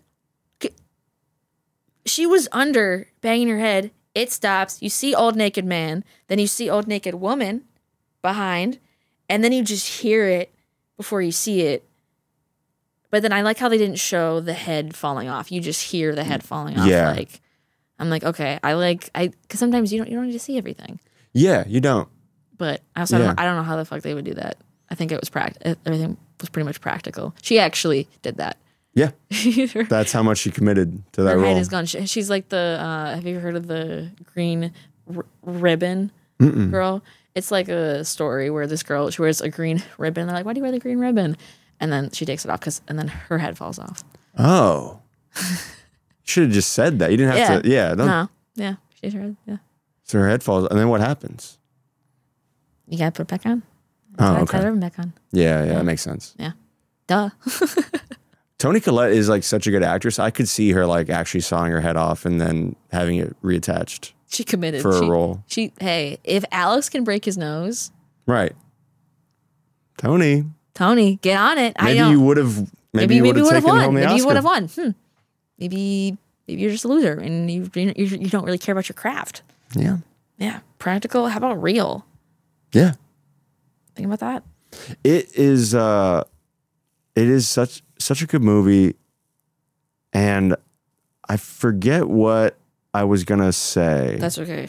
Speaker 4: she was under banging her head. It stops. You see old naked man, then you see old naked woman behind, and then you just hear it before you see it. But then I like how they didn't show the head falling off. You just hear the head falling off.
Speaker 5: Yeah.
Speaker 4: Like I'm like, okay, I like I because sometimes you don't you don't need to see everything.
Speaker 5: Yeah, you don't.
Speaker 4: But I also
Speaker 5: Yeah.
Speaker 4: don't, I don't know how the fuck they would do that. I think it was practical. Everything was pretty much practical. She actually did that.
Speaker 5: Yeah,
Speaker 4: her
Speaker 5: that's how much she committed to that
Speaker 4: her head
Speaker 5: role.
Speaker 4: is gone. She, she's like the. Uh, have you ever heard of the green r- ribbon girl? It's like a story where this girl she wears a green ribbon. They're like, "Why do you wear the green ribbon?" And then she takes it off because, and then her head falls off.
Speaker 5: Oh, should have just said that. You didn't have
Speaker 4: Yeah.
Speaker 5: to. Yeah, don't,
Speaker 4: No, yeah, she's her. Yeah,
Speaker 5: so her head falls, and then what happens?
Speaker 4: you gotta put it back on.
Speaker 5: Oh,
Speaker 4: Put
Speaker 5: okay.
Speaker 4: that ribbon back on.
Speaker 5: Yeah, yeah, that makes sense.
Speaker 4: Yeah, duh.
Speaker 5: Toni Collette is like such a good actress. I could see her like actually sawing her head off and then having it reattached
Speaker 4: She committed
Speaker 5: for a
Speaker 4: she,
Speaker 5: role.
Speaker 4: She hey, if Alex can break his nose,
Speaker 5: Right. Tony,
Speaker 4: Tony, get on it. I
Speaker 5: maybe
Speaker 4: know.
Speaker 5: you would have. Maybe,
Speaker 4: maybe
Speaker 5: you would
Speaker 4: maybe
Speaker 5: have
Speaker 4: would have
Speaker 5: taken
Speaker 4: won.
Speaker 5: home the
Speaker 4: Maybe you
Speaker 5: Oscar.
Speaker 4: would have won. Hmm. Maybe maybe you're just a loser and you you you don't really care about your craft.
Speaker 5: Yeah.
Speaker 4: Yeah, practical. How about real?
Speaker 5: Yeah.
Speaker 4: Think about that.
Speaker 5: It is. uh It is such such a good movie, and I forget what I was gonna say.
Speaker 4: That's okay.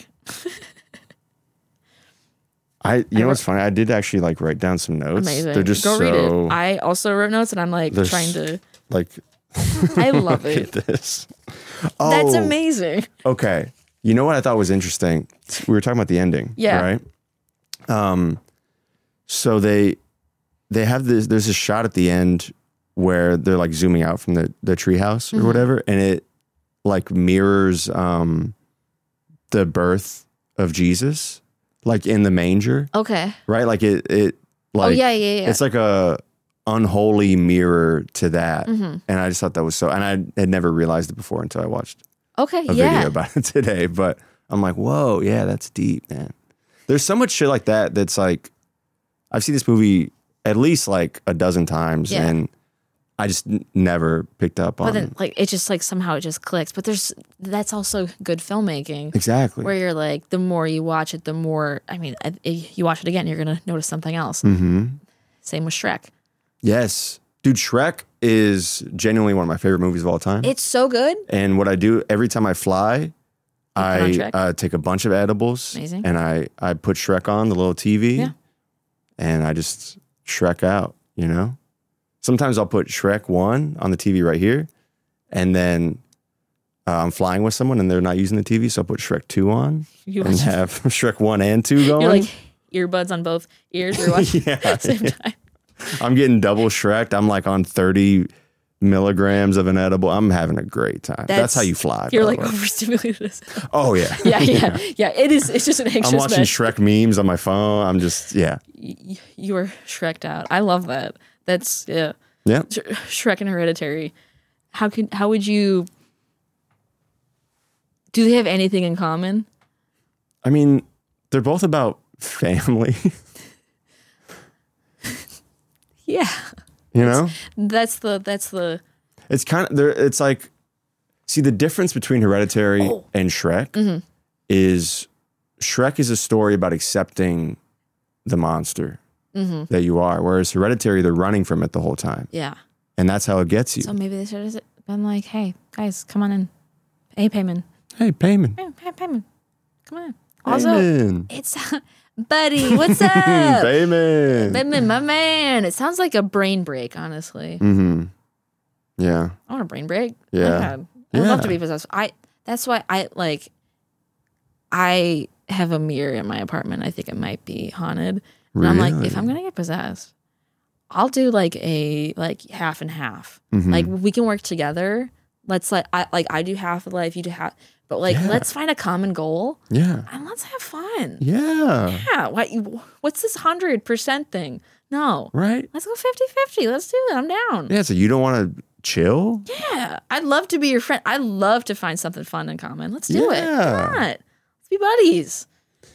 Speaker 5: I you
Speaker 4: I
Speaker 5: know
Speaker 4: wrote-
Speaker 5: what's funny? I did actually like write down some notes.
Speaker 4: Amazing.
Speaker 5: They're just
Speaker 4: Go
Speaker 5: so
Speaker 4: read it. I also wrote notes and I'm like
Speaker 5: they're
Speaker 4: trying
Speaker 5: s-
Speaker 4: to.
Speaker 5: like.
Speaker 4: I love
Speaker 5: Look
Speaker 4: it.
Speaker 5: at this. Oh,
Speaker 4: That's amazing.
Speaker 5: Okay. You know what I thought was interesting? We were talking about the ending.
Speaker 4: Yeah.
Speaker 5: Right. Um. So they they have this. There's a shot at the end where they're like zooming out from the the treehouse or
Speaker 4: Mhm.
Speaker 5: whatever, and it like mirrors um the birth of Jesus. like in the manger,
Speaker 4: Okay.
Speaker 5: right? Like it, it like,
Speaker 4: oh, yeah, yeah, yeah.
Speaker 5: it's like a unholy mirror to that.
Speaker 4: Mm-hmm.
Speaker 5: And I just thought that was so, and I had never realized it before until I watched
Speaker 4: okay,
Speaker 5: a
Speaker 4: yeah.
Speaker 5: video about it today. But I'm like, whoa, yeah, that's deep, man. There's so much shit like that that's like, I've seen this movie at least like a dozen times,
Speaker 4: Yeah.
Speaker 5: and I just n- never picked up on
Speaker 4: But then, like, it just, like, somehow it just clicks. But there's, that's also good filmmaking.
Speaker 5: exactly.
Speaker 4: Where you're like, the more you watch it, the more, I mean, I- if you watch it again, you're going to notice something else.
Speaker 5: Mm-hmm.
Speaker 4: Same with Shrek.
Speaker 5: Yes. Dude, Shrek is genuinely one of my favorite movies of all time.
Speaker 4: It's so good.
Speaker 5: And what I do every time I fly,
Speaker 4: on
Speaker 5: I
Speaker 4: Shrek?
Speaker 5: uh, take a bunch of edibles.
Speaker 4: Amazing.
Speaker 5: And I, I put Shrek on the little T V.
Speaker 4: Yeah.
Speaker 5: And I just Shrek out, you know? Sometimes I'll put Shrek one on the T V right here. And then uh, I'm flying with someone and they're not using the T V. So I'll put Shrek two on
Speaker 4: You
Speaker 5: and
Speaker 4: watch-
Speaker 5: have Shrek one and two going.
Speaker 4: You're like earbuds on both ears. You're watching
Speaker 5: Yeah,
Speaker 4: at the same time.
Speaker 5: I'm getting double Shrek. I'm like on thirty milligrams of an edible. I'm having a great time. That's,
Speaker 4: That's-
Speaker 5: how you fly.
Speaker 4: You're
Speaker 5: by
Speaker 4: like
Speaker 5: the way.
Speaker 4: overstimulated.
Speaker 5: Oh, yeah.
Speaker 4: Yeah, yeah, yeah. It is. It's just an anxious
Speaker 5: I'm watching
Speaker 4: mess.
Speaker 5: Shrek memes on my phone. I'm just, yeah.
Speaker 4: Y- You were Shrek'd out. I love that. That's yeah.
Speaker 5: Yeah.
Speaker 4: Sh- Shrek and Hereditary. How could? How would you? Do they have anything in common?
Speaker 5: I mean, they're both about family,
Speaker 4: Yeah,
Speaker 5: you know?
Speaker 4: that's the that's the
Speaker 5: It's kind of, there. It's like, see, the difference between Hereditary
Speaker 4: Oh.
Speaker 5: and Shrek
Speaker 4: Mm-hmm.
Speaker 5: is Shrek is a story about accepting the monster
Speaker 4: Mm-hmm.
Speaker 5: that you are, whereas Hereditary, they're running from it the whole time.
Speaker 4: yeah.
Speaker 5: And that's how it gets you.
Speaker 4: So maybe they should have been like, "Hey guys, come on in. Hey Payman,
Speaker 5: Hey, Payman.
Speaker 4: hey, hey Payman, come on in." Also,
Speaker 5: Payman.
Speaker 4: it's buddy. What's up,
Speaker 5: Payman.
Speaker 4: Payman, my man? It sounds like a brain break. Honestly,
Speaker 5: Mm-hmm. Yeah.
Speaker 4: I want a brain break.
Speaker 5: Yeah.
Speaker 4: God. I would love to
Speaker 5: Yeah.
Speaker 4: be possessed. I. That's why I like. I have a mirror in my apartment. I think it might be haunted. And I'm like, if I'm gonna get possessed, I'll do like a like half and half.
Speaker 5: Mm-hmm.
Speaker 4: Like we can work together. Let's like I like I do half of life, you do half. But like
Speaker 5: Yeah.
Speaker 4: let's find a common goal
Speaker 5: Yeah.
Speaker 4: and let's have fun.
Speaker 5: Yeah.
Speaker 4: Yeah. What you, what's this hundred percent thing? No.
Speaker 5: Right?
Speaker 4: Let's go fifty-fifty. Let's do it. I'm down.
Speaker 5: Yeah. So you don't want to chill?
Speaker 4: Yeah. I'd love to be your friend. I'd love to find something fun in common. Let's do it.
Speaker 5: Yeah.
Speaker 4: Why not? Let's be buddies.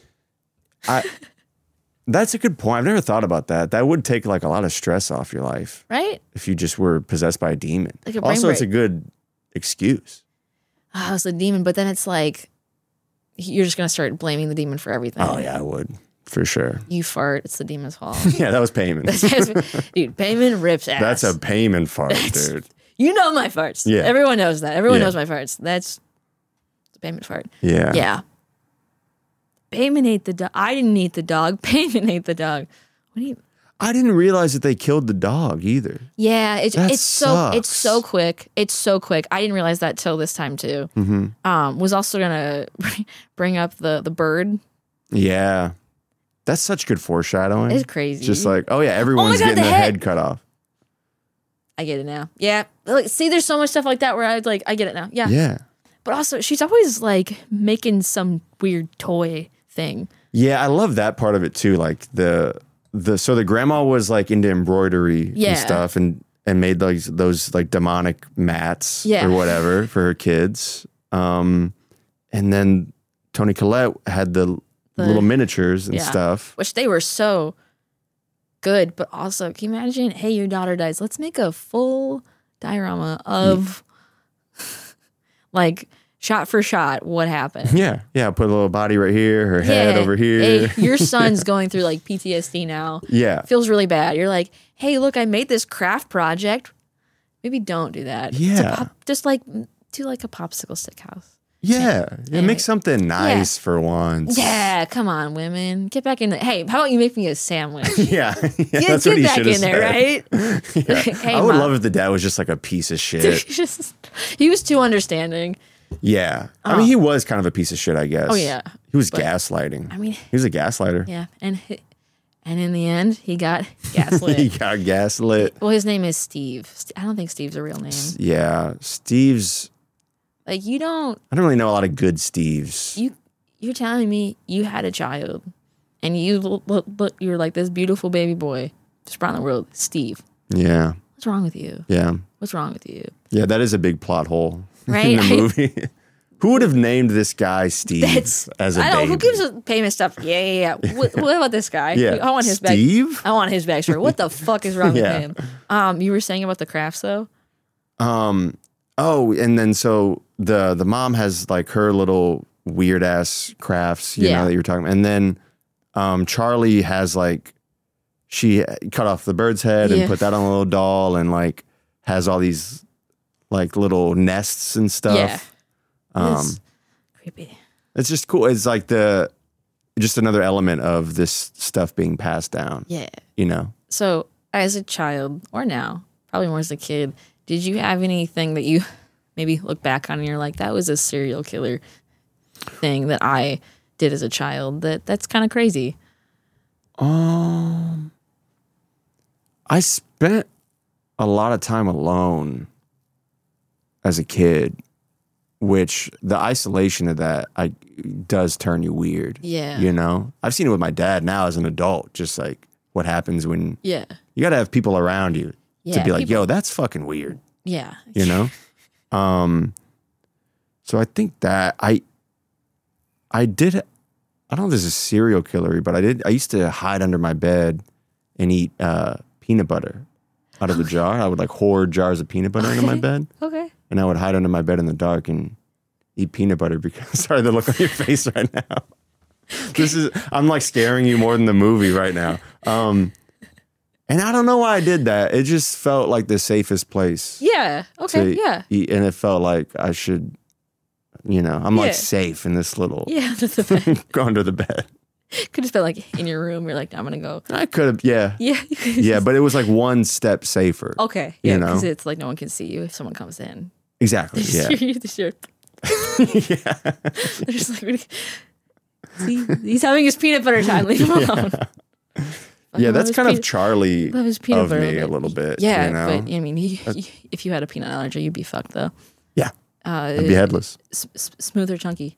Speaker 5: I. That's a good point. I've never thought about that. That would take like a lot of stress off your life
Speaker 4: Right?
Speaker 5: if you just were possessed by a demon.
Speaker 4: Like a brain
Speaker 5: also, it's a
Speaker 4: break.
Speaker 5: good excuse.
Speaker 4: Oh, it's a demon, but then it's like you're just gonna start blaming the demon for everything.
Speaker 5: Oh yeah, I would for sure.
Speaker 4: You fart, it's the demon's fault.
Speaker 5: Yeah, that was payment.
Speaker 4: Dude, payment rips ass.
Speaker 5: That's a payment fart,
Speaker 4: That's-
Speaker 5: dude.
Speaker 4: You know my farts.
Speaker 5: Yeah.
Speaker 4: Everyone knows that. Everyone
Speaker 5: Yeah.
Speaker 4: knows my farts. That's a payment fart.
Speaker 5: Yeah.
Speaker 4: Yeah. Payment ate the dog. I didn't eat the dog. Payment ate the dog. What do you?
Speaker 5: I didn't realize that they killed the dog either.
Speaker 4: Yeah, it,
Speaker 5: That
Speaker 4: it's so it's
Speaker 5: sucks.
Speaker 4: so quick. It's so quick. I didn't realize that till this time too.
Speaker 5: Mm-hmm.
Speaker 4: Um, was also gonna bring up the the bird.
Speaker 5: Yeah. That's such good foreshadowing.
Speaker 4: It's crazy.
Speaker 5: Just like, oh yeah, everyone's
Speaker 4: God,
Speaker 5: getting
Speaker 4: the
Speaker 5: their
Speaker 4: head.
Speaker 5: head cut off.
Speaker 4: I get it now. Yeah. Like, see, there's so much stuff like that where I like I get it now. Yeah.
Speaker 5: Yeah.
Speaker 4: But also, she's always like making some weird toy thing.
Speaker 5: Yeah, I love that part of it too. Like the the so the grandma was like into embroidery
Speaker 4: Yeah.
Speaker 5: and stuff and and made those those like demonic mats
Speaker 4: Yeah.
Speaker 5: or whatever for her kids. Um and then Toni Collette had the,
Speaker 4: The-
Speaker 5: little miniatures and
Speaker 4: yeah.
Speaker 5: stuff.
Speaker 4: Which they were so good, but also, can you imagine? Hey, your daughter dies. Let's make a full diorama of like shot for shot what happened.
Speaker 5: Yeah. Yeah. Put a little body right here, her head
Speaker 4: Yeah.
Speaker 5: over here.
Speaker 4: Hey, your son's going through like P T S D now.
Speaker 5: Yeah.
Speaker 4: Feels really bad. You're like, hey, look, I made this craft project. Maybe don't do that. It's a
Speaker 5: Yeah.
Speaker 4: pop- just like do like a popsicle stick house.
Speaker 5: Yeah. Yeah.
Speaker 4: Anyway.
Speaker 5: Make something nice for once.
Speaker 4: Yeah, come on, women. Get back in the Hey, how about you make me a sandwich?
Speaker 5: Yeah. yeah
Speaker 4: Get,
Speaker 5: that's
Speaker 4: get
Speaker 5: what he
Speaker 4: back
Speaker 5: should
Speaker 4: in
Speaker 5: have
Speaker 4: there,
Speaker 5: said.
Speaker 4: right?
Speaker 5: Yeah.
Speaker 4: Hey,
Speaker 5: I would
Speaker 4: Mom.
Speaker 5: love if the dad was just like a piece of shit.
Speaker 4: He just he was too understanding.
Speaker 5: Yeah. I mean, he was kind of a piece of shit, I guess.
Speaker 4: Oh, yeah.
Speaker 5: He was
Speaker 4: But-
Speaker 5: gaslighting.
Speaker 4: I mean,
Speaker 5: He was a gaslighter.
Speaker 4: yeah, and he, and in the end, he got
Speaker 5: he
Speaker 4: gaslit.
Speaker 5: got gaslit.
Speaker 4: Well, his name is Steve. St- I don't think Steve's a real name.
Speaker 5: Yeah. Steve's,
Speaker 4: Like you don't
Speaker 5: I don't really know a lot of good Steves.
Speaker 4: you you're telling me you had a child and you look, look, look, you're like this beautiful baby boy just brought in the world, Steve.
Speaker 5: Yeah.
Speaker 4: What's wrong with you?
Speaker 5: Yeah.
Speaker 4: What's wrong with you?
Speaker 5: Yeah, that is a big plot hole
Speaker 4: Right?
Speaker 5: in the movie. Who would have named this guy Steve
Speaker 4: That's
Speaker 5: as a
Speaker 4: I don't.
Speaker 5: baby?
Speaker 4: Who gives a famous stuff? Yeah, yeah, yeah. What, what about this guy?
Speaker 5: Yeah.
Speaker 4: I want his back.
Speaker 5: Steve?
Speaker 4: I want his backstory. What the fuck is wrong
Speaker 5: Yeah.
Speaker 4: with him? Um, you were saying about the crafts though.
Speaker 5: Um. Oh, and then so the the mom has like her little weird ass crafts, you
Speaker 4: Yeah.
Speaker 5: know, that you were talking about, and then um Charlie has like she cut off the bird's head
Speaker 4: Yeah.
Speaker 5: and put that on a little doll, and like has all these like little nests and stuff.
Speaker 4: Yeah.
Speaker 5: Um,
Speaker 4: It's creepy.
Speaker 5: it's just cool. It's like the just another element of this stuff being passed down.
Speaker 4: Yeah.
Speaker 5: You know.
Speaker 4: So, as a child, or now, probably more as a kid, did you have anything that you maybe look back on and you're like, that was a serial killer thing that I did as a child? That that's kind of crazy.
Speaker 5: Um, I spent a lot of time alone as a kid, which the isolation of that I does turn you weird.
Speaker 4: Yeah.
Speaker 5: You know, I've seen it with my dad now as an adult, just like what happens when
Speaker 4: Yeah.
Speaker 5: you got to have people around you to
Speaker 4: Yeah,
Speaker 5: be like,
Speaker 4: people-
Speaker 5: yo, that's fucking weird.
Speaker 4: Yeah.
Speaker 5: You know? um, so I think that I, I did, I don't know if this is serial killery, but I did, I used to hide under my bed and eat uh, peanut butter out of the jar. I would like hoard jars of peanut butter under my bed,
Speaker 4: Okay.
Speaker 5: and I would hide under my bed in the dark and eat peanut butter because, sorry, the look on your face right now. This is, I'm like scaring you more than the movie right now. Um, and I don't know why I did that. It just felt like the safest place
Speaker 4: Yeah. Okay.
Speaker 5: to
Speaker 4: Yeah.
Speaker 5: eat, and it felt like I should, you know, I'm
Speaker 4: Yeah.
Speaker 5: like safe in this little,
Speaker 4: Yeah. That's the bed.
Speaker 5: go under the bed.
Speaker 4: Could just feel like in your room. You're like, I'm gonna go.
Speaker 5: I could have, yeah.
Speaker 4: Yeah.
Speaker 5: Yeah, but it was like one step safer.
Speaker 4: Okay.
Speaker 5: You
Speaker 4: Yeah.
Speaker 5: know?
Speaker 4: Because it's like no one can see you if someone comes in.
Speaker 5: Exactly. Yeah.
Speaker 4: You're just- you're- They're just like, really- see, he's having his peanut butter time. Leave him alone.
Speaker 5: Yeah,
Speaker 4: love
Speaker 5: that's
Speaker 4: his
Speaker 5: kind of
Speaker 4: peanut-
Speaker 5: Charlie
Speaker 4: love his peanut
Speaker 5: of
Speaker 4: butter
Speaker 5: me
Speaker 4: a
Speaker 5: a
Speaker 4: bit.
Speaker 5: little bit.
Speaker 4: Yeah,
Speaker 5: you know?
Speaker 4: but I mean, he, he- if you had a peanut allergy, you'd be fucked though.
Speaker 5: Yeah,
Speaker 4: Uh,
Speaker 5: I'd be headless.
Speaker 4: s- s- smooth or chunky?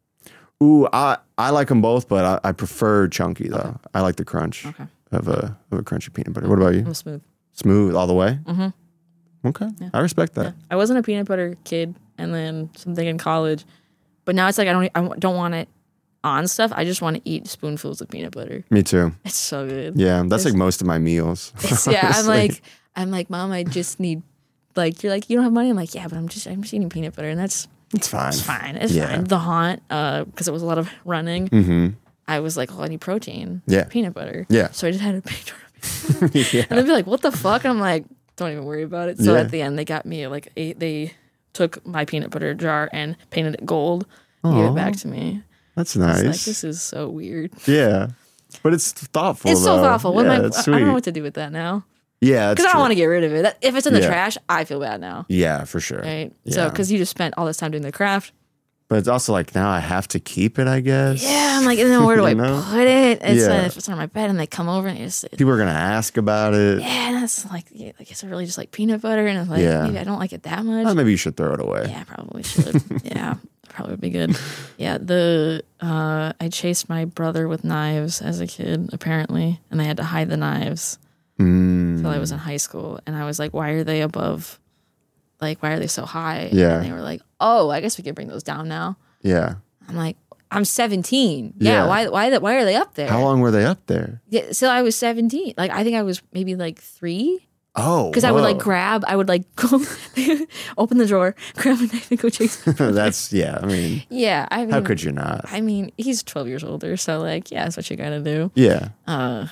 Speaker 5: Ooh, I, I like them both, but I, I prefer chunky though. I like the crunch
Speaker 4: Okay.
Speaker 5: of a of a crunchy peanut butter. What about you?
Speaker 4: I'm smooth.
Speaker 5: Smooth all the way?
Speaker 4: Mm-hmm.
Speaker 5: Okay, I respect that.
Speaker 4: I wasn't a peanut butter kid, and then something in college, but now it's like I don't I don't want it on stuff. I just want to eat spoonfuls of peanut butter.
Speaker 5: Me too.
Speaker 4: It's so good.
Speaker 5: Yeah, that's
Speaker 4: It's-
Speaker 5: like most of my meals.
Speaker 4: It's, yeah, I'm
Speaker 5: honestly.
Speaker 4: like I'm like, Mom, I just need like you're like you don't have money. I'm like, yeah, but I'm just I'm just eating peanut butter, and that's
Speaker 5: It's fine.
Speaker 4: it's fine. It's
Speaker 5: Yeah.
Speaker 4: fine. The haunt, uh, because it was a lot of running.
Speaker 5: Mm-hmm.
Speaker 4: I was like, oh, I need protein.
Speaker 5: Yeah.
Speaker 4: Peanut butter.
Speaker 5: Yeah.
Speaker 4: So I just had a peanut butter.
Speaker 5: Yeah.
Speaker 4: And they'd be like, what the fuck? And I'm like, don't even worry about it. So
Speaker 5: Yeah.
Speaker 4: at the end, they got me like, a, they took my peanut butter jar and painted it gold. and Gave
Speaker 5: Aw.
Speaker 4: it back to me.
Speaker 5: That's
Speaker 4: It's like,
Speaker 5: nice.
Speaker 4: this is so weird.
Speaker 5: Yeah, but it's thoughtful.
Speaker 4: It's so
Speaker 5: though.
Speaker 4: thoughtful. What
Speaker 5: yeah,
Speaker 4: am I,
Speaker 5: it's
Speaker 4: I
Speaker 5: sweet.
Speaker 4: don't know what to do with that now.
Speaker 5: Yeah,
Speaker 4: Because I don't want to get rid of it. That, if it's in the
Speaker 5: Yeah.
Speaker 4: trash, I feel bad now.
Speaker 5: Yeah, for sure.
Speaker 4: Right? So,
Speaker 5: Yeah.
Speaker 4: because you just spent all this time doing the craft.
Speaker 5: But it's also like now I have to keep it. I guess.
Speaker 4: Yeah, I'm like, and then where do I
Speaker 5: You know?
Speaker 4: put it? It's
Speaker 5: Yeah.
Speaker 4: uh, if it's on my bed and they come over and it's, it,
Speaker 5: People are gonna ask about it.
Speaker 4: yeah, and that's like, yeah, like it's really just like peanut butter, and it's like
Speaker 5: Yeah.
Speaker 4: maybe I don't like it that much.
Speaker 5: Oh, maybe you should throw it away.
Speaker 4: Yeah, I probably should. Yeah, probably would be good. Yeah, the uh, I chased my brother with knives as a kid, apparently, and they had to hide the knives
Speaker 5: Mm.
Speaker 4: until I was in high school. And I was like, why are they above? Like, why are they so high?
Speaker 5: Yeah.
Speaker 4: And they were like, oh, I guess we could bring those down now.
Speaker 5: Yeah.
Speaker 4: I'm like, I'm seventeen. Yeah,
Speaker 5: Yeah.
Speaker 4: why? Why? the- Why are they up there?
Speaker 5: How long were they up there?
Speaker 4: Yeah, so I was seventeen. Like, I think I was maybe like three.
Speaker 5: Oh,
Speaker 4: Because I would like
Speaker 5: whoa.
Speaker 4: grab, I would like go open the drawer, grab a knife, and go chase.
Speaker 5: That's yeah. I mean,
Speaker 4: Yeah, I mean,
Speaker 5: how could you not?
Speaker 4: I mean, he's twelve years older, so like, yeah, that's what you gotta do.
Speaker 5: Yeah.
Speaker 4: Uh,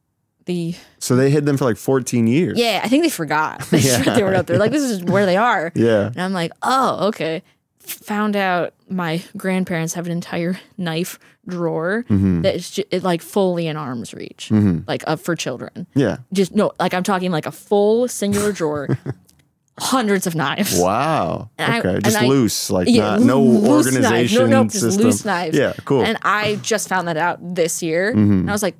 Speaker 4: the
Speaker 5: So they hid them for like fourteen years.
Speaker 4: yeah, I think they forgot. They,
Speaker 5: Yeah.
Speaker 4: forgot they were up there. Like, this is where they are.
Speaker 5: Yeah.
Speaker 4: And I'm like, oh, okay. Found out my grandparents have an entire knife drawer
Speaker 5: Mm-hmm.
Speaker 4: that is ju- it, like fully in arm's reach, like uh, for children.
Speaker 5: Yeah.
Speaker 4: Just no, like I'm talking like a full singular drawer, hundreds of knives.
Speaker 5: Wow.
Speaker 4: And I-
Speaker 5: okay.
Speaker 4: and
Speaker 5: just
Speaker 4: I-
Speaker 5: loose, like
Speaker 4: Yeah,
Speaker 5: not no
Speaker 4: loose knives.
Speaker 5: organization
Speaker 4: No, no, just
Speaker 5: system.
Speaker 4: loose knives.
Speaker 5: Yeah. Cool.
Speaker 4: And I just found that out this year.
Speaker 5: Mm-hmm.
Speaker 4: And I was like,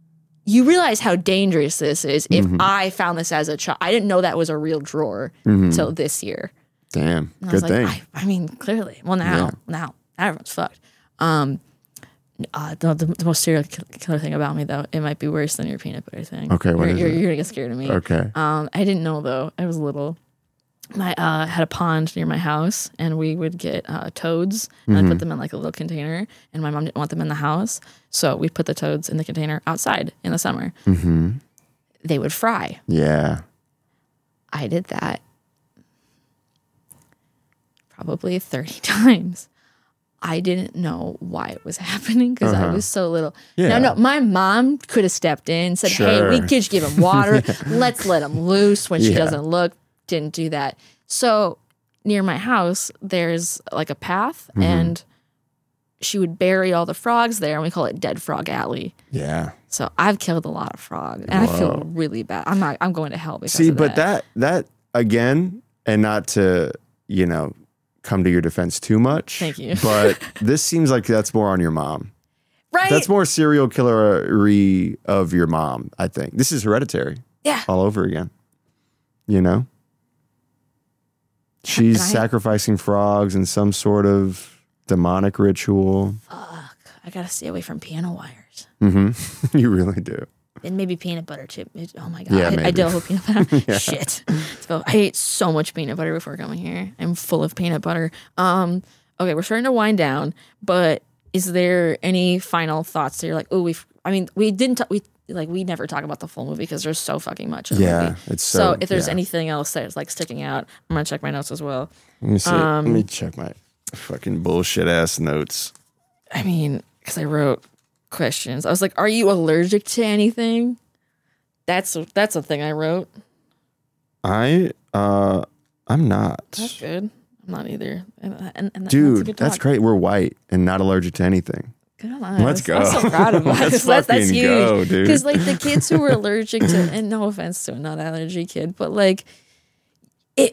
Speaker 4: you realize how dangerous this is if
Speaker 5: Mm-hmm.
Speaker 4: I found this as a child. I didn't know that was a real drawer until this year.
Speaker 5: Damn.
Speaker 4: And I
Speaker 5: Good
Speaker 4: was
Speaker 5: thing.
Speaker 4: like, I, I mean, clearly. Well, now,
Speaker 5: Yeah.
Speaker 4: now, everyone's fucked. Um, Uh, the, the, the most serial killer thing about me, though, it might be worse than your peanut butter thing.
Speaker 5: Okay, what
Speaker 4: you're,
Speaker 5: is
Speaker 4: you're,
Speaker 5: it?
Speaker 4: You're gonna get scared of me.
Speaker 5: Okay.
Speaker 4: Um, I didn't know though. I was little. My uh had a pond near my house, and we would get uh, toads, and
Speaker 5: Mm-hmm.
Speaker 4: I put them in like a little container. And my mom didn't want them in the house, so we put the toads in the container outside in the summer.
Speaker 5: Mm-hmm.
Speaker 4: They would fry.
Speaker 5: Yeah.
Speaker 4: I did that probably thirty times. I didn't know why it was happening because I was so little.
Speaker 5: Yeah.
Speaker 4: No, no, my mom could have stepped in and said, hey,
Speaker 5: Sure.
Speaker 4: we could just give him water. Let's let him loose when she
Speaker 5: Yeah.
Speaker 4: doesn't look. Didn't do that. So near my house, there's like a path,
Speaker 5: Mm-hmm.
Speaker 4: and she would bury all the frogs there, and we call it Dead Frog Alley.
Speaker 5: Yeah.
Speaker 4: So I've killed a lot of frogs, and I feel really bad. I'm not. I'm going to hell because
Speaker 5: See,
Speaker 4: of
Speaker 5: but
Speaker 4: that.
Speaker 5: that that again, and not to, you know, come to your defense too much.
Speaker 4: Thank you.
Speaker 5: But this seems like that's more on your mom.
Speaker 4: Right?
Speaker 5: That's more serial killery of your mom, I think. This is Hereditary
Speaker 4: Yeah.
Speaker 5: all over again. You know? She's
Speaker 4: And I-
Speaker 5: sacrificing frogs in some sort of demonic ritual.
Speaker 4: I gotta stay away from piano wires.
Speaker 5: Mm-hmm. You really do.
Speaker 4: And maybe peanut butter chip. It- Oh my god!
Speaker 5: Yeah,
Speaker 4: I, I
Speaker 5: maybe.
Speaker 4: do love peanut butter. Shit. So I ate so much peanut butter before coming here. I'm full of peanut butter. Um. Okay, we're starting to wind down. But is there any final thoughts that you're like, oh, we? I mean, we didn't. T- we like we never talk about the full movie because there's so fucking much. In the
Speaker 5: Yeah,
Speaker 4: movie.
Speaker 5: it's
Speaker 4: So
Speaker 5: so-
Speaker 4: if there's
Speaker 5: yeah.
Speaker 4: anything else that's like sticking out, I'm gonna check my notes as well.
Speaker 5: Let me see.
Speaker 4: Um,
Speaker 5: Let me check my fucking bullshit ass notes.
Speaker 4: I mean, because I wrote questions. I was like, are you allergic to anything? That's a, that's a thing I wrote.
Speaker 5: I uh I'm not.
Speaker 4: That's good. I'm not either. And, and, and that's a
Speaker 5: Dude,
Speaker 4: good
Speaker 5: that's
Speaker 4: talk.
Speaker 5: great. We're white and not allergic to anything.
Speaker 4: Good on us.
Speaker 5: Let's go.
Speaker 4: I'm so proud of us.
Speaker 5: Let's
Speaker 4: that's, that's
Speaker 5: fucking
Speaker 4: huge.
Speaker 5: go, dude.
Speaker 4: Because like the kids who were allergic to, and no offense to a not allergy kid, but like it.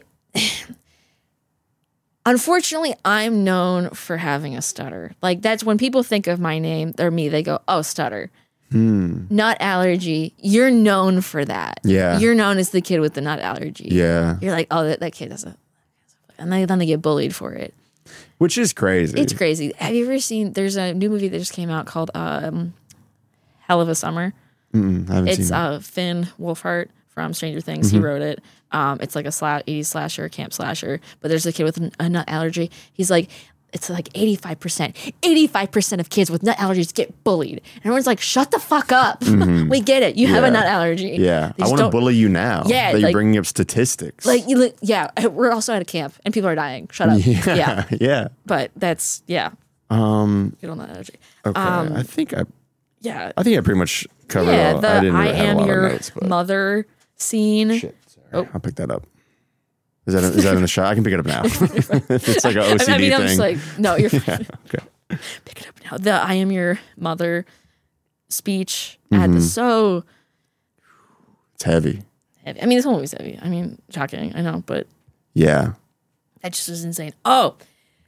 Speaker 4: Unfortunately, I'm known for having a stutter. Like that's when people think of my name or me, they go, "Oh, stutter."
Speaker 5: Hmm.
Speaker 4: Nut allergy. You're known for that.
Speaker 5: Yeah.
Speaker 4: You're known as the kid with the nut allergy.
Speaker 5: Yeah.
Speaker 4: You're like, oh, that, that kid doesn't. And then, then they get bullied for it.
Speaker 5: Which is crazy.
Speaker 4: It's crazy. Have you ever seen? There's a new movie that just came out called um, "Hell of a Summer."
Speaker 5: Mm, I haven't
Speaker 4: It's
Speaker 5: seen it.
Speaker 4: uh, Finn Wolfhard from Stranger Things.
Speaker 5: Mm-hmm.
Speaker 4: He wrote it. Um, it's like a sla- eighties slasher, camp slasher. But there's a kid with a nut allergy. He's like, it's like eighty-five percent. eighty-five percent of kids with nut allergies get bullied. And everyone's like, shut the fuck up. We get it. You have a
Speaker 5: Mm-hmm. Yeah.
Speaker 4: nut allergy.
Speaker 5: Yeah.
Speaker 4: They
Speaker 5: I
Speaker 4: just
Speaker 5: want to
Speaker 4: don't-
Speaker 5: bully you now.
Speaker 4: Yeah,
Speaker 5: That you're
Speaker 4: like-
Speaker 5: bringing up statistics.
Speaker 4: Like, you, li- yeah, we're also at a camp and people are dying. Shut up. Yeah.
Speaker 5: yeah. Yeah.
Speaker 4: But that's, yeah,
Speaker 5: Um,
Speaker 4: get on that allergy.
Speaker 5: okay.
Speaker 4: Um,
Speaker 5: I think I
Speaker 4: Yeah.
Speaker 5: I think I pretty much covered
Speaker 4: Yeah,
Speaker 5: all.
Speaker 4: the
Speaker 5: I didn't
Speaker 4: I
Speaker 5: really have a
Speaker 4: am
Speaker 5: lot
Speaker 4: your
Speaker 5: of notes, but
Speaker 4: mother scene.
Speaker 5: shit. Sorry. I'll pick that up. Is that is that in the shot? I can pick it up now. It's like an O C D
Speaker 4: I mean,
Speaker 5: thing.
Speaker 4: I'm just like, no, you're
Speaker 5: yeah. Okay.
Speaker 4: pick it up now. The I am your mother speech
Speaker 5: Mm-hmm.
Speaker 4: had this so
Speaker 5: It's heavy.
Speaker 4: heavy. I mean, this whole movie's heavy. I mean, shocking, I know, but
Speaker 5: Yeah.
Speaker 4: that just was insane. Oh,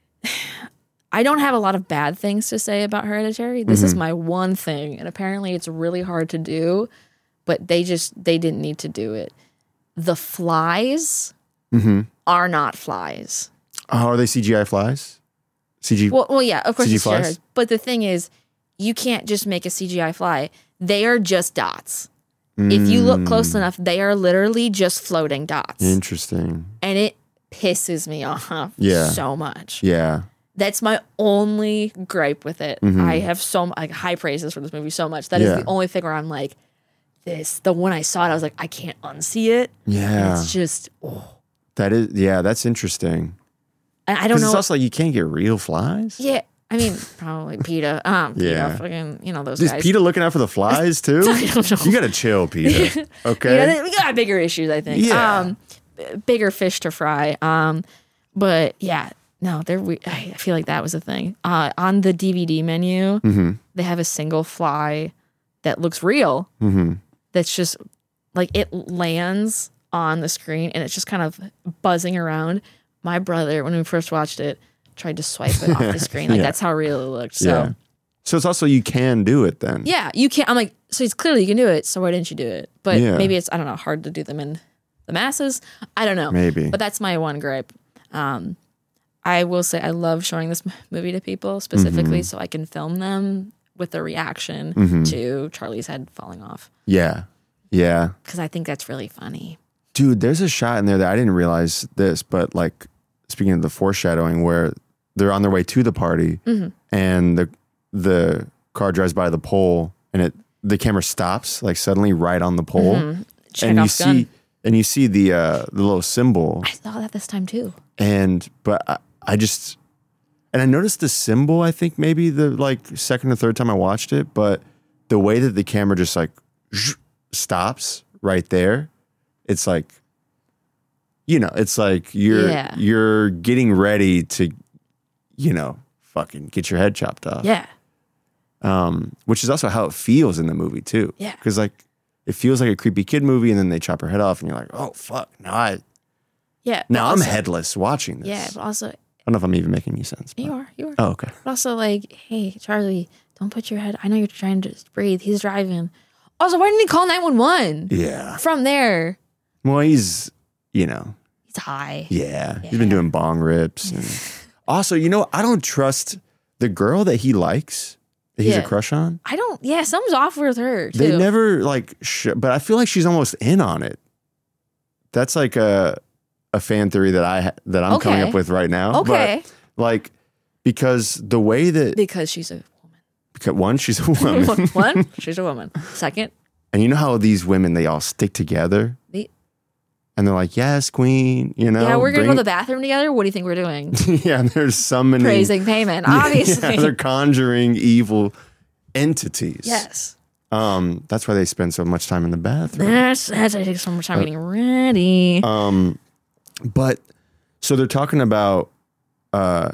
Speaker 4: I don't have a lot of bad things to say about Hereditary. This is my one thing, and apparently it's really hard to do, but they just they didn't need to do it. The flies are not flies.
Speaker 5: Oh, are they C G I flies? C G.
Speaker 4: Well, well, yeah, of course
Speaker 5: C G
Speaker 4: it's
Speaker 5: flies?
Speaker 4: steroids. But the thing is, you can't just make a C G I fly. They are just dots. If you look close enough, they are literally just floating dots.
Speaker 5: Interesting.
Speaker 4: And it pisses me off
Speaker 5: Yeah.
Speaker 4: so much.
Speaker 5: Yeah.
Speaker 4: That's my only gripe with it. I have so like high praises for this movie so much. That is
Speaker 5: Yeah.
Speaker 4: the only thing where I'm like, this. The when I saw it, I was like, I can't unsee it.
Speaker 5: Yeah.
Speaker 4: It's just, oh.
Speaker 5: That is. Yeah. That's interesting.
Speaker 4: And I don't
Speaker 5: Because
Speaker 4: know.
Speaker 5: it's also like you can't get real flies.
Speaker 4: yeah, I mean, probably PETA. Um, PETA,
Speaker 5: Yeah.
Speaker 4: fucking, you know those
Speaker 5: Is
Speaker 4: guys.
Speaker 5: PETA looking out for the flies too?
Speaker 4: don't know.
Speaker 5: You gotta chill, PETA. Okay.
Speaker 4: Yeah, they- we got bigger issues, I think.
Speaker 5: Yeah.
Speaker 4: Um, b- bigger fish to fry. Um, but yeah, no, they're. we- I feel like that was a thing. Uh, on the D V D menu,
Speaker 5: Mm-hmm.
Speaker 4: they have a single fly that looks real.
Speaker 5: Mm-hmm.
Speaker 4: That's just like it lands on the screen and it's just kind of buzzing around. My brother, when we first watched it, tried to swipe it off the screen. Like
Speaker 5: Yeah.
Speaker 4: that's how real it looked. So
Speaker 5: Yeah. So it's also you can do it then.
Speaker 4: yeah, you can't. I'm like, so it's clearly you can do it. So why didn't you do it? But
Speaker 5: Yeah.
Speaker 4: maybe it's I don't know hard to do them in the masses. I don't know.
Speaker 5: Maybe.
Speaker 4: But that's my one gripe. Um, I will say I love showing this m- movie to people specifically
Speaker 5: Mm-hmm.
Speaker 4: so I can film them with the reaction
Speaker 5: Mm-hmm.
Speaker 4: to Charlie's head falling off.
Speaker 5: Yeah. Yeah.
Speaker 4: Because I think that's really funny.
Speaker 5: Dude, there's a shot in there that I didn't realize this, but like speaking of the foreshadowing where they're on their way to the party
Speaker 4: Mm-hmm.
Speaker 5: and the the car drives by the pole and it the camera stops like suddenly right on the pole.
Speaker 4: Mm-hmm.
Speaker 5: And you
Speaker 4: Chekhov's gun.
Speaker 5: see and you see the uh the little symbol.
Speaker 4: I saw that this time too.
Speaker 5: And but I, I just and I noticed the symbol, I think maybe the like second or third time I watched it, but the way that the camera just like stops right there, it's like, you know, it's like you're
Speaker 4: Yeah.
Speaker 5: you're getting ready to, you know, fucking get your head chopped off.
Speaker 4: Yeah.
Speaker 5: Um, which is also how it feels in the movie too.
Speaker 4: Yeah.
Speaker 5: Because like it feels like a creepy kid movie, and then they chop her head off, and you're like, oh fuck, now I
Speaker 4: Yeah.
Speaker 5: now
Speaker 4: but
Speaker 5: I'm
Speaker 4: also-
Speaker 5: headless watching this.
Speaker 4: Yeah, but also,
Speaker 5: I don't know if I'm even making any sense. But.
Speaker 4: you are. You are.
Speaker 5: Oh, okay.
Speaker 4: But also, like, hey, Charlie, don't put your head. I know you're trying to just breathe. He's driving. Also, why didn't he call nine one one?
Speaker 5: Yeah.
Speaker 4: From there,
Speaker 5: Well, he's, you know,
Speaker 4: he's high.
Speaker 5: yeah, he's been doing bong rips. And also, you know, I don't trust the girl that he likes, that he's
Speaker 4: Yeah.
Speaker 5: a crush on.
Speaker 4: I don't. Yeah, something's off with her too.
Speaker 5: They never like, sh- but I feel like she's almost in on it. That's like a a fan theory that I ha- that I'm coming
Speaker 4: Okay.
Speaker 5: up with right now.
Speaker 4: Okay.
Speaker 5: But like, because the way that
Speaker 4: because she's a woman.
Speaker 5: because one, she's a woman,
Speaker 4: One, she's a woman. Second,
Speaker 5: and you know how these women they all stick together.
Speaker 4: the,
Speaker 5: And they're like, yes, queen, you know.
Speaker 4: yeah, we're gonna
Speaker 5: bring-
Speaker 4: go to the bathroom together. What do you think we're doing?
Speaker 5: yeah, they're summoning.
Speaker 4: Praising payment,
Speaker 5: Yeah,
Speaker 4: obviously.
Speaker 5: they're conjuring evil entities.
Speaker 4: Yes.
Speaker 5: Um, that's why they spend so much time in the bathroom.
Speaker 4: That's that's I take so much time getting ready.
Speaker 5: Um, but so they're talking about uh,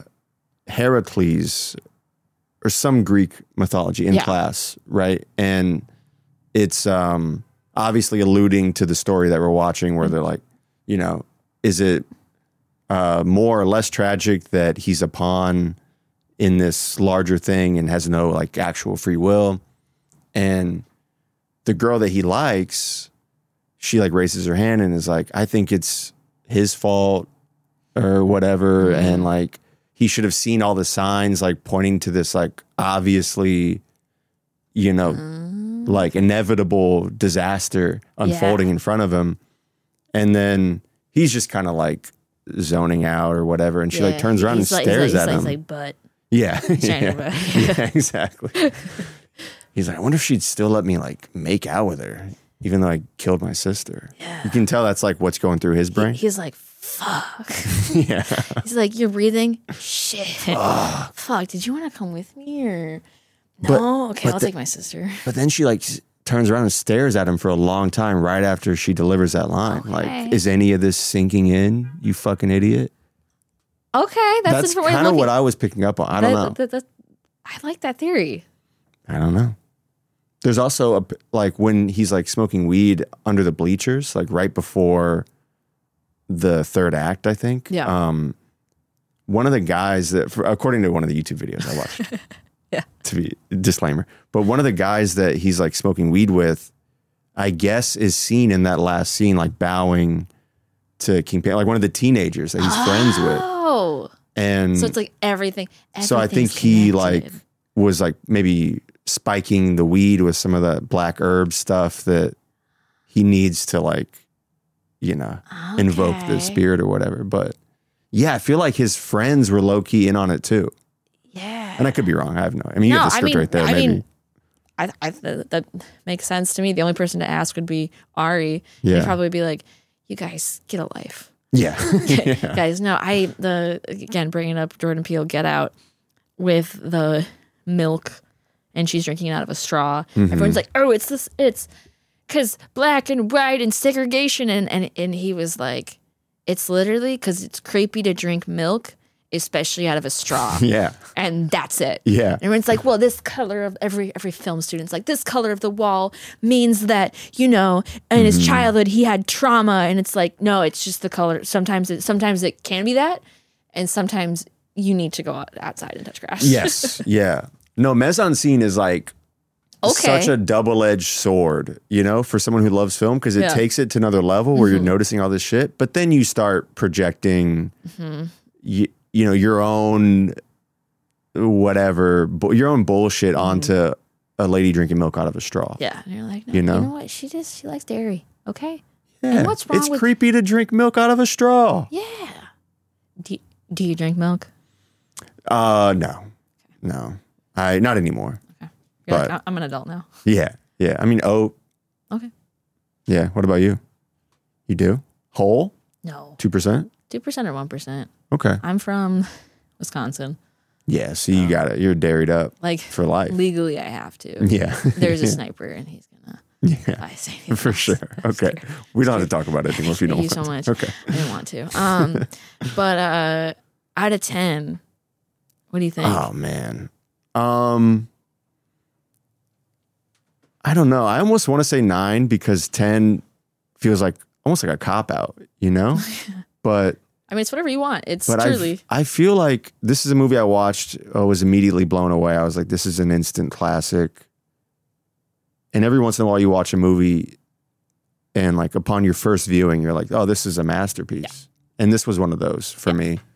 Speaker 5: Heracles or some Greek mythology in
Speaker 4: Yeah.
Speaker 5: class, right? And it's um, obviously alluding to the story that we're watching where they're like, you know, is it uh, more or less tragic that he's a pawn in this larger thing and has no like actual free will? And the girl that he likes, she like raises her hand and is like, I think it's his fault or whatever.
Speaker 4: Mm-hmm.
Speaker 5: And like, he should have seen all the signs like pointing to this like obviously, you know,
Speaker 4: Mm-hmm.
Speaker 5: like inevitable disaster unfolding in front of him. And then he's just kind of like zoning out or whatever. And she like
Speaker 4: Yeah,
Speaker 5: turns around and
Speaker 4: he's like-
Speaker 5: stares
Speaker 4: he's like,
Speaker 5: at
Speaker 4: he's
Speaker 5: him.
Speaker 4: like, but
Speaker 5: yeah.
Speaker 4: trying to
Speaker 5: yeah.
Speaker 4: butt.
Speaker 5: yeah, exactly. He's like, I wonder if she'd still let me like make out with her, even though I killed my sister.
Speaker 4: Yeah.
Speaker 5: You can tell that's like what's going through his brain.
Speaker 4: he's like, fuck.
Speaker 5: yeah.
Speaker 4: He's like, you're breathing? Shit. Fuck, did you want to come with me or no?
Speaker 5: But-
Speaker 4: okay,
Speaker 5: but
Speaker 4: I'll
Speaker 5: the-
Speaker 4: take my sister.
Speaker 5: But then she like s- turns around and stares at him for a long time right after she delivers that line.
Speaker 4: Okay.
Speaker 5: Like, is any of this sinking in, you fucking idiot?
Speaker 4: Okay, that's,
Speaker 5: That's
Speaker 4: a different way of
Speaker 5: kind of
Speaker 4: looking.
Speaker 5: what I was picking up on. I don't
Speaker 4: that,
Speaker 5: know.
Speaker 4: that- that- I like that theory.
Speaker 5: I don't know. There's also a p- like when he's like smoking weed under the bleachers, like right before the third act, I think.
Speaker 4: Yeah.
Speaker 5: Um, one of the guys that, for, according to one of the YouTube videos I watched,
Speaker 4: Yeah.
Speaker 5: to be disclaimer, but one of the guys that he's like smoking weed with, I guess, is seen in that last scene like bowing to King Pan, like one of the teenagers that he's friends with,
Speaker 4: Oh,
Speaker 5: and
Speaker 4: so it's like everything.
Speaker 5: so I think
Speaker 4: everything's
Speaker 5: he
Speaker 4: connected.
Speaker 5: like was like maybe spiking the weed with some of the black herb stuff that he needs to like, you know, invoke the
Speaker 4: Okay.
Speaker 5: spirit or whatever. But yeah, I feel like his friends were low key in on it too.
Speaker 4: Yeah.
Speaker 5: And I could be wrong. I have no. I mean, you
Speaker 4: No,
Speaker 5: have the
Speaker 4: I
Speaker 5: script
Speaker 4: mean-
Speaker 5: right there.
Speaker 4: I
Speaker 5: maybe.
Speaker 4: mean, I, I that, that makes sense to me. The only person to ask would be Ari.
Speaker 5: Yeah.
Speaker 4: He'd probably be like, "You guys get a life,
Speaker 5: yeah. yeah.
Speaker 4: guys." No, I the again bringing up Jordan Peele Get Out with the milk, and she's drinking it out of a straw.
Speaker 5: Mm-hmm.
Speaker 4: Everyone's like, "Oh, it's this, it's because black and white and segregation," and and and he was like, "It's literally because it's creepy to drink milk, especially out of a straw."
Speaker 5: Yeah.
Speaker 4: And that's it.
Speaker 5: Yeah.
Speaker 4: And everyone's like, well, this color of every every film student's like, this color of the wall means that, you know, in
Speaker 5: Mm-hmm.
Speaker 4: his childhood he had trauma. And it's like, no, it's just the color. Sometimes it sometimes it can be that. And sometimes you need to go out, outside and touch grass.
Speaker 5: Yes. Yeah. No, mise en scene is like
Speaker 4: Okay.
Speaker 5: such a double-edged sword, you know, for someone who loves film, because it
Speaker 4: Yeah.
Speaker 5: takes it to another level where you're noticing all this shit, but then you start projecting, you, you know, your own whatever, bu- your own bullshit onto a lady drinking milk out of a straw.
Speaker 4: Yeah, and you're like, no,
Speaker 5: You
Speaker 4: you
Speaker 5: know?
Speaker 4: know, what? She just she likes dairy. Okay.
Speaker 5: Yeah.
Speaker 4: And what's wrong
Speaker 5: it's
Speaker 4: with-
Speaker 5: creepy to drink milk out of a straw.
Speaker 4: Yeah. Do you, do you drink milk?
Speaker 5: Uh, no, no, I not anymore.
Speaker 4: You're
Speaker 5: But-
Speaker 4: like, I'm an adult now.
Speaker 5: Yeah, yeah. I mean, oat.
Speaker 4: Okay.
Speaker 5: Yeah. What about you? You do whole
Speaker 4: No.
Speaker 5: two percent?
Speaker 4: Two percent or one percent.
Speaker 5: Okay.
Speaker 4: I'm from Wisconsin.
Speaker 5: Yeah. So you got it. You're dairied up
Speaker 4: Like
Speaker 5: for life.
Speaker 4: legally, I have to.
Speaker 5: Yeah.
Speaker 4: There's a sniper, and he's gonna.
Speaker 5: Yeah.
Speaker 4: I say anything
Speaker 5: For
Speaker 4: else.
Speaker 5: sure. Okay. We don't have to talk about it anymore if you don't
Speaker 4: Thank you
Speaker 5: want
Speaker 4: so
Speaker 5: to.
Speaker 4: much.
Speaker 5: Okay.
Speaker 4: I didn't want to. Um, but uh, out of ten, what do you think?
Speaker 5: Oh man. Um I don't know. I almost want to say nine because ten feels like almost like a cop out, you know? But
Speaker 4: I mean, it's whatever you want. It's
Speaker 5: but
Speaker 4: truly.
Speaker 5: I I feel like this is a movie I watched, I was immediately blown away. I was like, this is an instant classic. And every once in a while you watch a movie and like upon your first viewing, you're like, oh, this is a masterpiece. Yeah. And this was one of those for
Speaker 4: Yeah.
Speaker 5: me.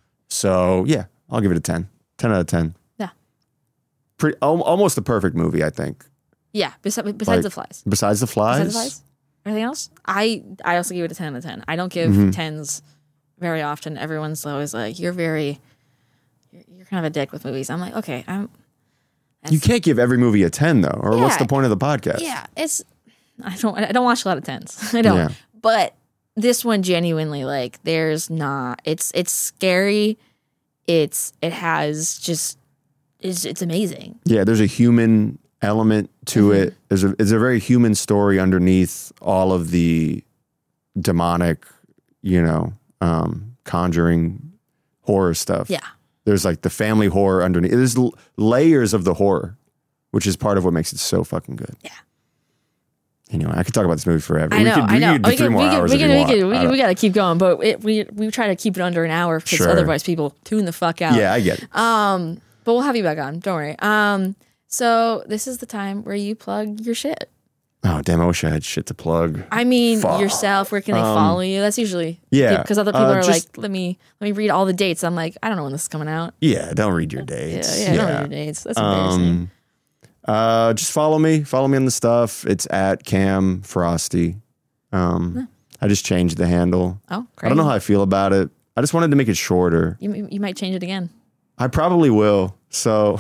Speaker 5: So yeah, I'll give it a ten. ten out of ten.
Speaker 4: Yeah.
Speaker 5: Pretty, al- almost the perfect movie, I think.
Speaker 4: Yeah. Besides, besides
Speaker 5: Like,
Speaker 4: the flies.
Speaker 5: Besides the flies.
Speaker 4: Besides the flies. Anything else? I I also give it a ten out of ten. I don't give
Speaker 5: Mhm.
Speaker 4: tens very often. Everyone's always like, you're very, you're, you're kind of a dick with movies. I'm like, okay, I'm.
Speaker 5: You can't give every movie a ten though, or what's
Speaker 4: Yeah.
Speaker 5: the point of the podcast?
Speaker 4: Yeah, it's. I don't. I don't watch a lot of tens. I don't.
Speaker 5: Yeah.
Speaker 4: But this one genuinely, like, there's not. It's it's scary. It's it has just. It's it's amazing.
Speaker 5: Yeah, there's a human element to
Speaker 4: Mm-hmm.
Speaker 5: it. There's a it's a very human story underneath all of the demonic, you know, um, conjuring horror stuff.
Speaker 4: Yeah.
Speaker 5: There's like the family horror underneath. There's l- layers of the horror, which is part of what makes it so fucking good.
Speaker 4: Yeah.
Speaker 5: Anyway, I could talk about this movie forever.
Speaker 4: I
Speaker 5: we
Speaker 4: know,
Speaker 5: could,
Speaker 4: I
Speaker 5: we
Speaker 4: know.
Speaker 5: could do
Speaker 4: we
Speaker 5: three
Speaker 4: can,
Speaker 5: more
Speaker 4: we can,
Speaker 5: hours
Speaker 4: we
Speaker 5: if
Speaker 4: can,
Speaker 5: you
Speaker 4: we
Speaker 5: want.
Speaker 4: can,
Speaker 5: I
Speaker 4: we,
Speaker 5: don't-
Speaker 4: we got to keep going, but it, we we try to keep it under an hour because
Speaker 5: Sure.
Speaker 4: otherwise people tune the fuck out.
Speaker 5: yeah, I get it.
Speaker 4: Um, but we'll have you back on. Don't worry. Um, so this is the time where you plug your shit.
Speaker 5: Oh, damn, I wish I had shit to plug.
Speaker 4: I mean,
Speaker 5: Fuck.
Speaker 4: yourself. Where can they follow you? That's usually
Speaker 5: yeah,
Speaker 4: because other people
Speaker 5: uh,
Speaker 4: are
Speaker 5: just-
Speaker 4: like, let me let me read all the dates. I'm like, I don't know when this is coming out.
Speaker 5: Yeah, don't read your
Speaker 4: Yeah,
Speaker 5: dates.
Speaker 4: yeah, I don't read your dates. That's embarrassing.
Speaker 5: Um, uh, just follow me. Follow me on the stuff. It's at Cam Frosty. Um, I just changed the handle.
Speaker 4: oh,
Speaker 5: I
Speaker 4: crazy.
Speaker 5: don't know how I feel about it. I just wanted to make it shorter.
Speaker 4: you you might change it again.
Speaker 5: I probably will. So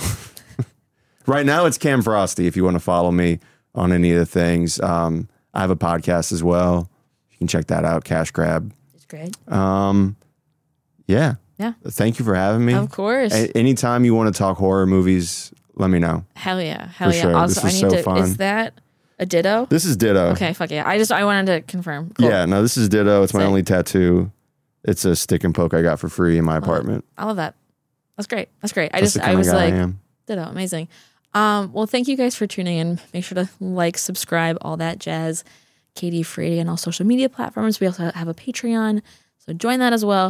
Speaker 5: right now it's Cam Frosty. If you want to follow me on any of the things, um, I have a podcast as well. You can check that out. Cash Grab.
Speaker 4: It's great.
Speaker 5: Um, yeah.
Speaker 4: Yeah.
Speaker 5: Thank you for having me.
Speaker 4: Of course.
Speaker 5: A- anytime you want to talk horror movies, let me know.
Speaker 4: Hell yeah. Hell
Speaker 5: For
Speaker 4: yeah.
Speaker 5: sure.
Speaker 4: Also,
Speaker 5: This
Speaker 4: I
Speaker 5: was
Speaker 4: need
Speaker 5: so
Speaker 4: to.
Speaker 5: fun.
Speaker 4: Is that a ditto?
Speaker 5: This is Ditto.
Speaker 4: Okay. Fuck yeah. I just I wanted to confirm. Cool.
Speaker 5: Yeah, no, this is Ditto. It's my
Speaker 4: Sick.
Speaker 5: only tattoo. It's a stick and poke I got for free in my apartment.
Speaker 4: I love that. That's great. That's great. I
Speaker 5: That's
Speaker 4: just
Speaker 5: the
Speaker 4: I
Speaker 5: kind
Speaker 4: was
Speaker 5: of guy
Speaker 4: like,
Speaker 5: I am.
Speaker 4: ditto. Amazing. Um, well, thank you guys for tuning in. Make sure to like, subscribe, all that jazz. Katie Frady on all social media platforms. We also have a Patreon, so join that as well.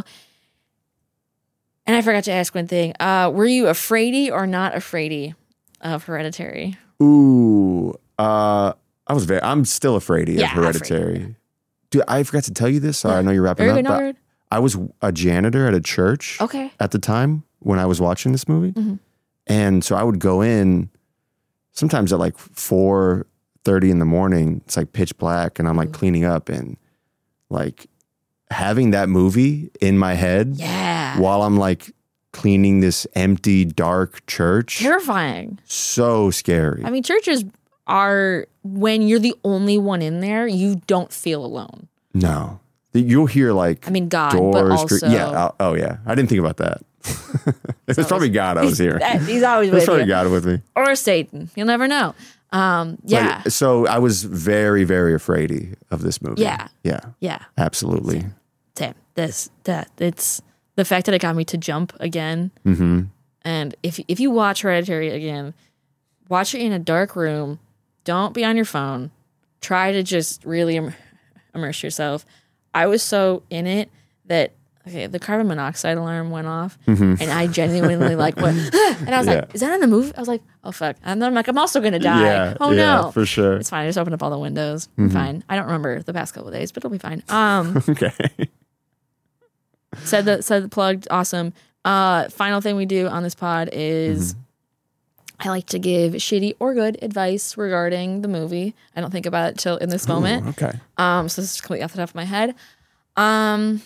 Speaker 4: And I forgot to ask one thing. Uh, were you afraidy or not afraidy of Hereditary?
Speaker 5: Ooh, uh, I was very. I'm still afraid of
Speaker 4: Yeah,
Speaker 5: Hereditary. Dude, I forgot to tell you this. Sorry, I know you're wrapping
Speaker 4: Very
Speaker 5: up.
Speaker 4: good. No,
Speaker 5: but
Speaker 4: good.
Speaker 5: I was a janitor at a church
Speaker 4: Okay.
Speaker 5: at the time when I was watching this movie,
Speaker 4: Mhm.
Speaker 5: and so I would go in sometimes at like four thirty in the morning. It's like pitch black, and I'm like cleaning up, and like having that movie in my head
Speaker 4: Yeah.
Speaker 5: while I'm like cleaning this empty, dark church.
Speaker 4: Terrifying.
Speaker 5: So scary.
Speaker 4: I mean, churches are, when you're the only one in there, you don't feel alone.
Speaker 5: no, you'll hear like
Speaker 4: I mean, God,
Speaker 5: doors.
Speaker 4: but
Speaker 5: cre-
Speaker 4: also.
Speaker 5: yeah. Oh, oh, yeah. I didn't think about that. It was probably God I was hearing.
Speaker 4: That- he's always
Speaker 5: It was
Speaker 4: with
Speaker 5: probably
Speaker 4: you.
Speaker 5: God with me.
Speaker 4: Or Satan. You'll never know. Um,
Speaker 5: But-
Speaker 4: yeah.
Speaker 5: so I was very, very afraid of this movie.
Speaker 4: Yeah.
Speaker 5: Yeah.
Speaker 4: Yeah.
Speaker 5: Absolutely.
Speaker 4: Damn. This, that, it's the fact that it got me to jump again.
Speaker 5: Mm-hmm.
Speaker 4: And if, if you watch Hereditary again, watch it in a dark room. Don't be on your phone. Try to just really im- immerse yourself. I was so in it that, okay, the carbon monoxide alarm went off, and I genuinely like went, and I was
Speaker 5: Yeah.
Speaker 4: like, "Is that in the movie?" I was like, "Oh fuck!" And then I'm like, "I'm also gonna die."
Speaker 5: Yeah.
Speaker 4: oh
Speaker 5: yeah,
Speaker 4: no,
Speaker 5: For sure.
Speaker 4: it's fine. I just opened up all the windows. I'm fine. I don't remember the past couple of days, but it'll be fine. Um,
Speaker 5: Okay.
Speaker 4: said the said the plugged awesome. Uh, final thing we do on this pod is
Speaker 5: Mm-hmm.
Speaker 4: I like to give shitty or good advice regarding the movie. I don't think about it till in this moment.
Speaker 5: Ooh, okay.
Speaker 4: Um, so this is completely off the top of my head. Um,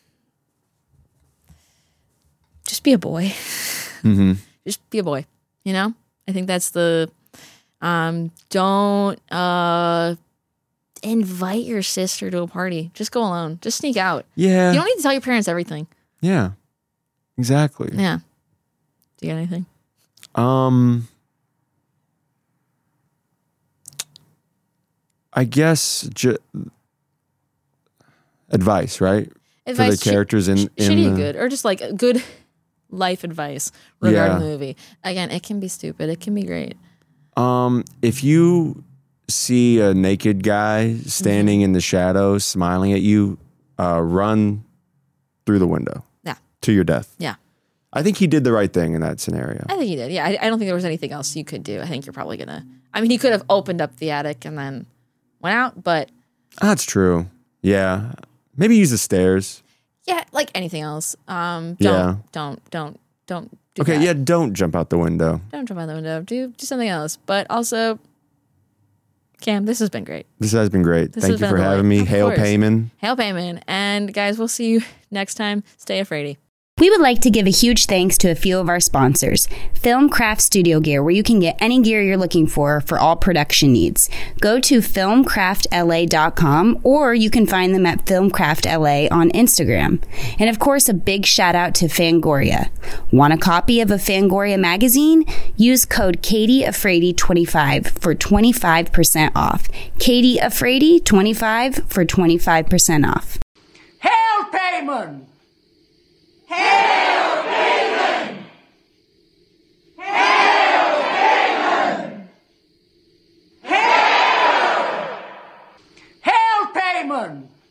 Speaker 4: just be a boy.
Speaker 5: Mm-hmm.
Speaker 4: Just be a boy. You know, I think that's the. Um, don't uh invite your sister to a party. Just go alone. Just sneak out.
Speaker 5: Yeah.
Speaker 4: You don't need to tell your parents everything.
Speaker 5: Yeah. Exactly.
Speaker 4: Yeah. Do you got anything?
Speaker 5: Um, I guess ju- advice, right?
Speaker 4: Advice,
Speaker 5: For the characters in,
Speaker 4: sh-
Speaker 5: in
Speaker 4: shitty
Speaker 5: the,
Speaker 4: good, or just like a good life advice regarding
Speaker 5: Yeah.
Speaker 4: the movie. Again, it can be stupid. It can be great.
Speaker 5: Um, if you see a naked guy standing
Speaker 4: Mm-hmm.
Speaker 5: in the shadows, smiling at you, uh, run through the window.
Speaker 4: Yeah.
Speaker 5: To your death.
Speaker 4: Yeah.
Speaker 5: I think he did the right thing in that scenario.
Speaker 4: I think he did. Yeah. I, I don't think there was anything else you could do. I think you're probably going to. I mean, he could have opened up the attic and then went out, but
Speaker 5: That's true. Yeah. Maybe use the stairs.
Speaker 4: yeah, like anything else. Um, don't,
Speaker 5: Yeah.
Speaker 4: don't, don't, don't do
Speaker 5: Okay,
Speaker 4: that.
Speaker 5: yeah, don't jump out the window.
Speaker 4: Don't jump out the window. Do do something else. But also, Cam, this has been great.
Speaker 5: This has been great.
Speaker 4: This
Speaker 5: Thank
Speaker 4: has
Speaker 5: you
Speaker 4: been
Speaker 5: for
Speaker 4: a
Speaker 5: having
Speaker 4: delight.
Speaker 5: me.
Speaker 4: Of
Speaker 5: Hail
Speaker 4: course.
Speaker 5: Payman.
Speaker 4: Hail Payman. And guys, we'll see you next time. Stay afraidy.
Speaker 6: We would like to give a huge thanks to a few of our sponsors. Filmcraft Studio Gear, where you can get any gear you're looking for for all production needs. Go to filmcraft L A dot com or you can find them at Filmcraft L A on Instagram. And of course, a big shout out to Fangoria. Want a copy of a Fangoria magazine? Use code Katie Afraidy twenty-five for twenty-five percent off. Katie Afraidy twenty-five for twenty-five percent off.
Speaker 2: Hail Payman! Hail Payman!